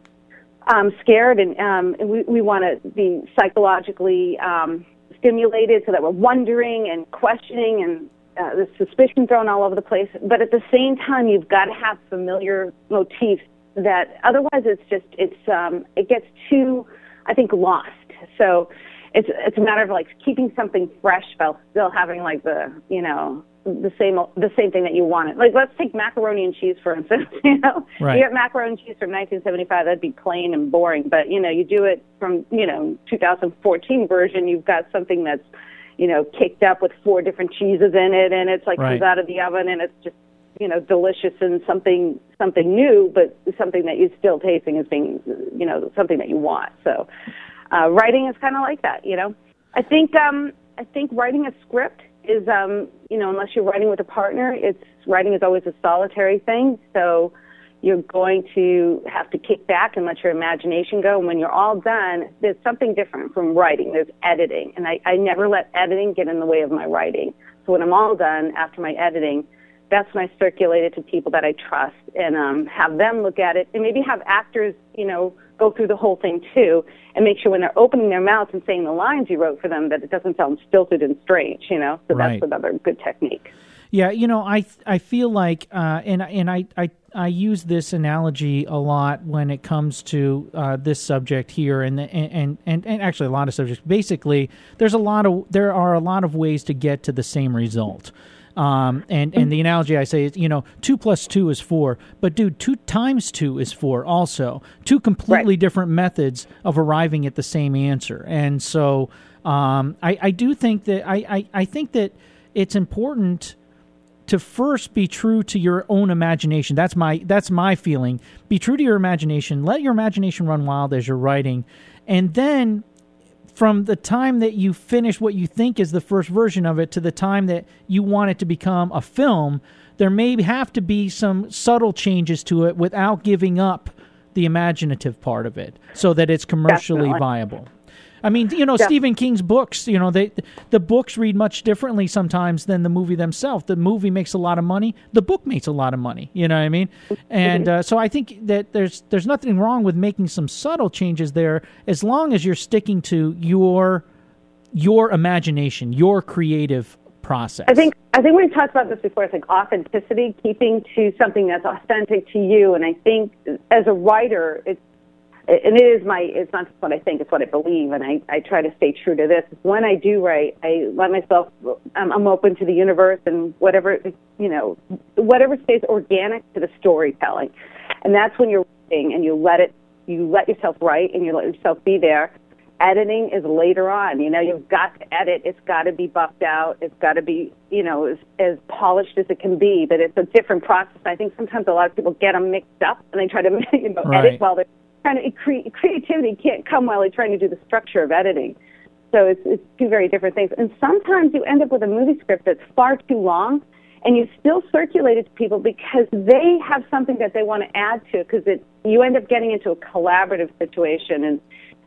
um, scared and, um, and we, we want to be psychologically um, stimulated so that we're wondering and questioning and uh, the suspicion thrown all over the place. But at the same time, you've got to have familiar motifs that otherwise it's just, it's um, it gets too, I think, lost. So it's it's a matter of like keeping something fresh while still having like the, you know, the same the same thing that you wanted. Like let's take macaroni and cheese for instance. You know, right. you get macaroni and cheese from nineteen seventy-five. That'd be plain and boring. But you know, you do it from you know two thousand fourteen version. You've got something that's you know kicked up with four different cheeses in it, and it's like right. comes out of the oven, and it's just you know delicious and something something new, but something that you're still tasting as being you know something that you want. So. Uh, writing is kind of like that, you know. I think um, I think writing a script is, um, you know, unless you're writing with a partner, it's writing is always a solitary thing. So you're going to have to kick back and let your imagination go. And when you're all done, there's something different from writing. There's editing, and I, I never let editing get in the way of my writing. So when I'm all done after my editing, that's when I circulate it to people that I trust and um, have them look at it and maybe have actors, you know, go through the whole thing too, and make sure when they're opening their mouths and saying the lines you wrote for them that it doesn't sound stilted and strange, you know. So Right. that's another good technique. Yeah, you know, I I feel like, uh, and and I, I I use this analogy a lot when it comes to uh, this subject here, and, and and and actually a lot of subjects. Basically, there's a lot of there are a lot of ways to get to the same result. Um, and and the analogy I say is, you know, two plus two is four, but dude, two times two is four. Also, two completely Right. different methods of arriving at the same answer. And so, um, I I do think that I I, I think that it's important to first be true to your own imagination. That's my that's my feeling. Be true to your imagination. Let your imagination run wild as you're writing. And then from the time that you finish what you think is the first version of it to the time that you want it to become a film, there may have to be some subtle changes to it without giving up the imaginative part of it so that it's commercially Definitely. viable. I mean, you know, Yeah. Stephen King's books, you know, they the books read much differently sometimes than the movie themselves. The movie makes a lot of money. The book makes a lot of money. You know what I mean? And uh, so I think that there's there's nothing wrong with making some subtle changes there as long as you're sticking to your your imagination, your creative process. I think I think we've talked about this before. It's like authenticity, keeping to something that's authentic to you. And I think as a writer, it's and it is my, it's not just what I think, it's what I believe, and I, I try to stay true to this. When I do write, I let myself, I'm, I'm open to the universe and whatever, you know, whatever stays organic to the storytelling. And that's when you're writing and you let it, you let yourself write and you let yourself be there. Editing is later on. You know, you've got to edit. It's got to be buffed out. It's got to be, you know, as, as polished as it can be. But it's a different process. I think sometimes a lot of people get them mixed up and they try to, you know, Right. edit while they're trying to, cre- creativity can't come while they're trying to do the structure of editing. So it's, it's two very different things. And sometimes you end up with a movie script that's far too long, and you still circulate it to people because they have something that they want to add to it, because it, you end up getting into a collaborative situation, and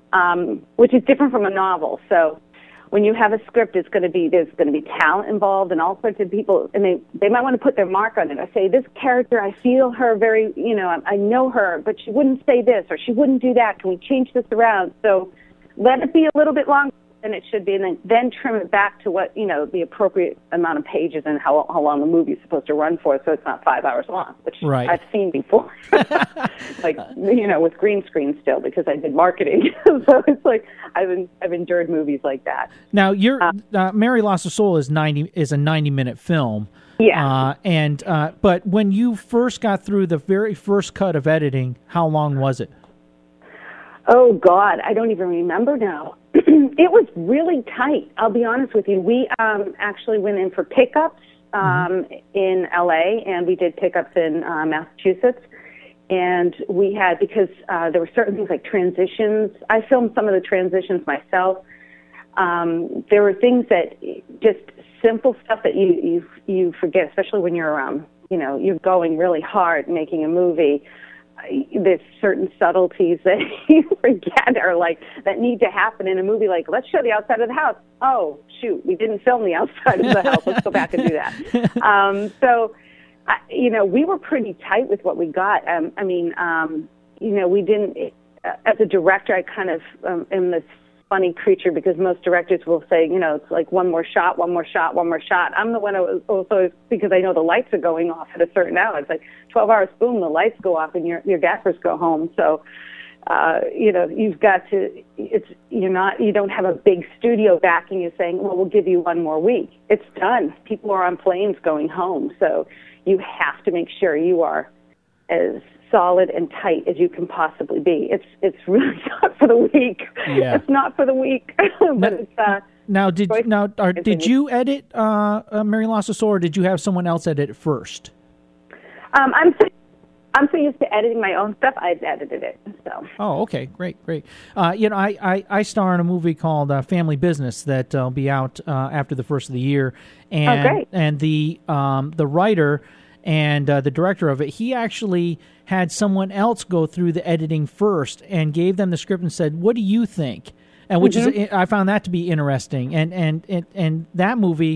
um, which is different from a novel. So when you have a script, it's going to be, there's going to be talent involved and all sorts of people, and they, they might want to put their mark on it. I say, this character, I feel her very, you know, I, I know her, but she wouldn't say this, or she wouldn't do that. Can we change this around? So let it be a little bit longer than it should be, and then, then trim it back to what, you know, the appropriate amount of pages and how, how long the movie is supposed to run for, so it's not five hours long, which Right. I've seen before. Like, you know, with green screen still, because I did marketing. So it's like, I've, en- I've endured movies like that. Now, your uh, Mary Lost a Soul is ninety is a ninety minute film. Yeah. Uh, and uh, but when you first got through the very first cut of editing, how long was it? Oh, God, I don't even remember now. It was really tight, I'll be honest with you. We um, actually went in for pickups um, mm-hmm. in L A, and we did pickups in uh, Massachusetts. And we had, because uh, there were certain things like transitions. I filmed some of the transitions myself. Um, there were things that, just simple stuff that you, you, you forget, especially when you're, um, you know, you're going really hard making a movie. There's certain subtleties that you forget are like, that need to happen in a movie. Like, let's show the outside of the house. Oh, shoot, we didn't film the outside of the house. Let's go back and do that. Um, so, I, you know, we were pretty tight with what we got. Um, I mean, um, you know, we didn't, uh, as a director, I kind of um, am this funny creature, because most directors will say, you know, it's like one more shot, one more shot, one more shot. I'm the one who was also, because I know the lights are going off at a certain hour. It's like twelve hours, boom, the lights go off and your your gaffers go home. So, uh, you know, you've got to, it's, you're not, you don't have a big studio backing you saying, well, we'll give you one more week. It's done. People are on planes going home. So you have to make sure you are as solid and tight as you can possibly be. It's it's really not for the weak. Yeah. It's not for the weak. But now, it's, uh, now did now are, did you edit uh, uh, Mary Lost a Soul, or did you have someone else edit it first? Um, I'm so, I'm so used to editing my own stuff. I've edited it. So. Oh, okay, great, great. Uh, you know, I, I, I star in a movie called uh, Family Business that will be out uh, after the first of the year, and oh, great. and the um, the writer and uh, the director of it, he actually had someone else go through the editing first and gave them the script and said, "What do you think?" And which mm-hmm. is, I found that to be interesting. And and and, and that movie,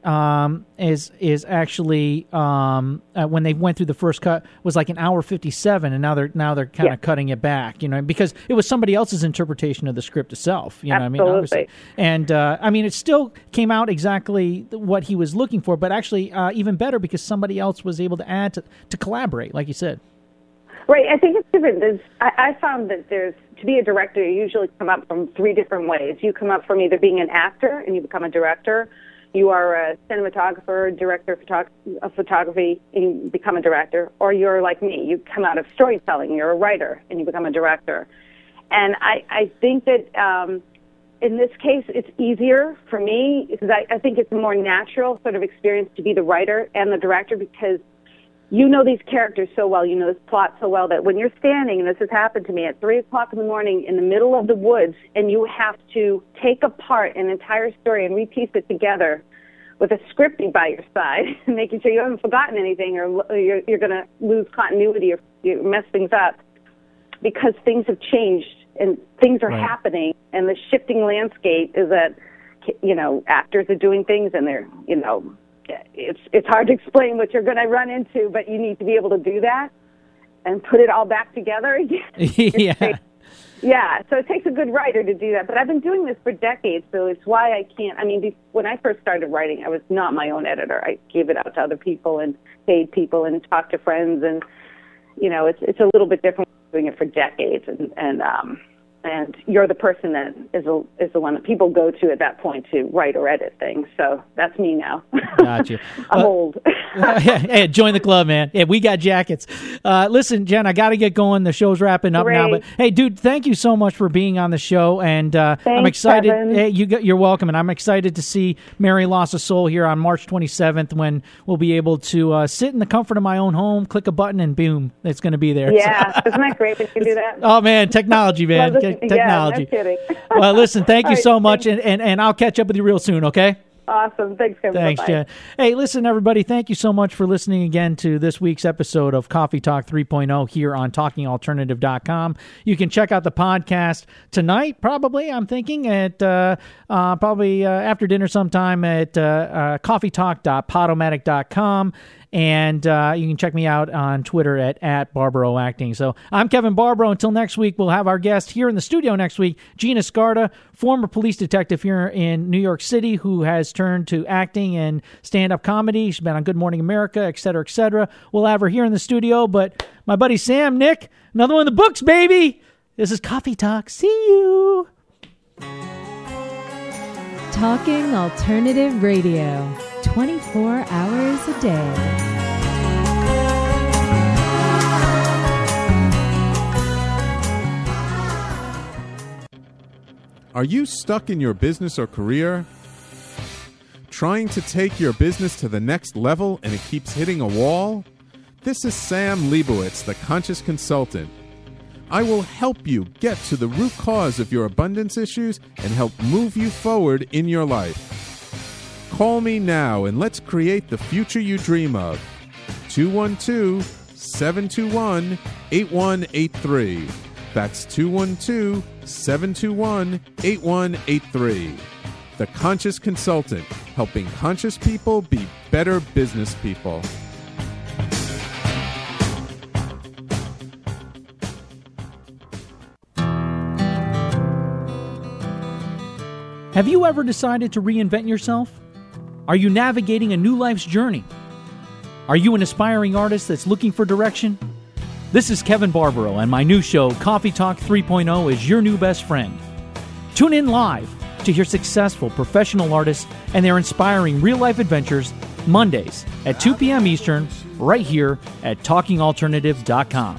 um, is is actually um, uh, when they went through the first cut was like an hour fifty-seven, and now they're now they're kind of Yeah. cutting it back, you know, because it was somebody else's interpretation of the script itself. You know, what I mean, Absolutely. obviously, and uh, I mean, it still came out exactly what he was looking for, but actually uh, even better because somebody else was able to add to to collaborate, like you said. Right, I think it's different. There's, I, I found that there's, to be a director, you usually come up from three different ways. You come up from either being an actor and you become a director, you are a cinematographer, director of, photog- of photography, and you become a director, or you're like me, you come out of storytelling, you're a writer, and you become a director. And I, I think that um, in this case, it's easier for me because I, I think it's a more natural sort of experience to be the writer and the director because you know these characters so well, you know this plot so well that when you're standing, and this has happened to me at three o'clock in the morning in the middle of the woods, and you have to take apart an entire story and repiece it together with a scripty by your side, making sure you haven't forgotten anything or you're, you're going to lose continuity or you mess things up because things have changed and things are Right. happening, and the shifting landscape is that, you know, actors are doing things and they're, you know, it's it's hard to explain what you're going to run into, but you need to be able to do that and put it all back together again. Yeah. Yeah, so it takes a good writer to do that. But I've been doing this for decades, so it's why I can't. I mean, be- when I first started writing, I was not my own editor. I gave it out to other people and paid people and talked to friends, and you know, it's it's a little bit different doing it for decades, and and um, and you're the person that is a, is the one that people go to at that point to write or edit things. So that's me now. Gotcha. I'm Well, old. Hey, join the club, man. Yeah, we got jackets. Uh, listen, Jen, I got to get going. The show's wrapping up now. Great. But hey, dude, thank you so much for being on the show. And uh, I'm Thanks, excited. Kevin. Hey, you, you're welcome. And I'm excited to see Mary Lost a Soul here on March twenty-seventh when we'll be able to uh, sit in the comfort of my own home, click a button, and boom, it's going to be there. Yeah, isn't that great that you do that? Oh, man, technology, man. Love Te- it. technology. Yeah, no kidding. Well, listen, thank you All right, so much. And, and, and I'll catch up with you real soon, okay? Awesome. Thanks, Kevin. Thanks, Bye-bye. Jen. Hey, listen, everybody, thank you so much for listening again to this week's episode of Coffee Talk three point oh here on talking alternative dot com. You can check out the podcast tonight, probably, I'm thinking, at uh, uh, probably uh, after dinner sometime at uh, uh, coffee talk dot podomatic dot com. And uh, you can check me out on Twitter at, at Barbaro Acting. So I'm Kevin Barbaro. Until next week, we'll have our guest here in the studio next week, Gina Scarda, former police detective here in New York City who has turned to acting and stand-up comedy. She's been on Good Morning America, et cetera, et cetera. We'll have her here in the studio. But my buddy Sam, Nick, another one in the books, baby. This is Coffee Talk. See you. Talking Alternative Radio, twenty-four hours a day. Are you stuck in your business or career? Trying to take your business to the next level and it keeps hitting a wall? This is Sam Leibowitz, the Conscious Consultant. I will help you get to the root cause of your abundance issues and help move you forward in your life. Call me now and let's create the future you dream of. two one two, seven two one, eight one eight three. That's two one two, seven two one, eight one eight three. The Conscious Consultant, helping conscious people be better business people. Have you ever decided to reinvent yourself? Are you navigating a new life's journey? Are you an aspiring artist that's looking for direction? This is Kevin Barbaro, and my new show, Coffee Talk three point oh, is your new best friend. Tune in live to hear successful professional artists and their inspiring real-life adventures Mondays at two p.m. Eastern, right here at talking alternative dot com.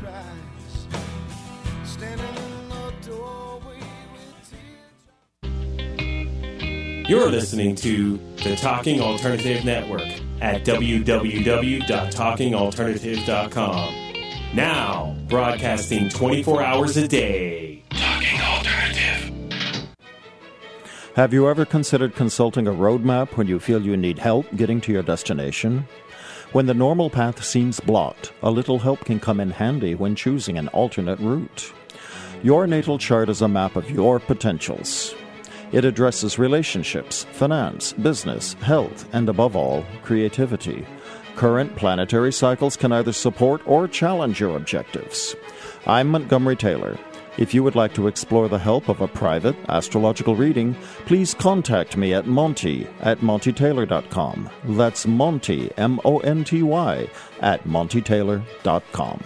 You're listening to the Talking Alternative Network at w w w dot talking alternative dot com. Now, broadcasting twenty-four hours a day. Talking Alternative. Have you ever considered consulting a roadmap when you feel you need help getting to your destination? When the normal path seems blocked, a little help can come in handy when choosing an alternate route. Your natal chart is a map of your potentials. It addresses relationships, finance, business, health, and above all, creativity. Current planetary cycles can either support or challenge your objectives. I'm Montgomery Taylor. If you would like to explore the help of a private astrological reading, please contact me at Monty at monty taylor dot com. That's Monty, M O N T Y, at monty taylor dot com.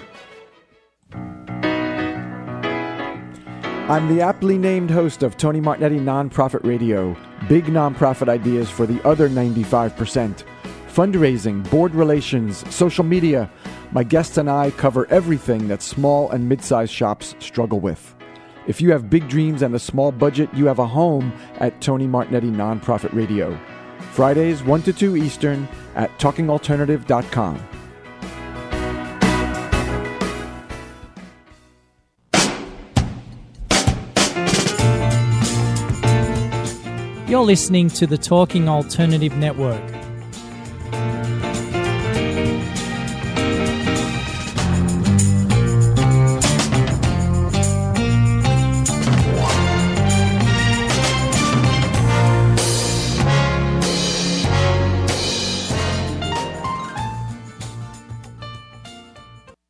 I'm the aptly named host of Tony Martignetti Nonprofit Radio. Big nonprofit ideas for the other ninety-five percent. Fundraising, board relations, social media. My guests and I cover everything that small and mid-sized shops struggle with. If you have big dreams and a small budget, you have a home at Tony Martignetti Nonprofit Radio. Fridays, one to two Eastern at talking alternative dot com. You're listening to the Talking Alternative Network.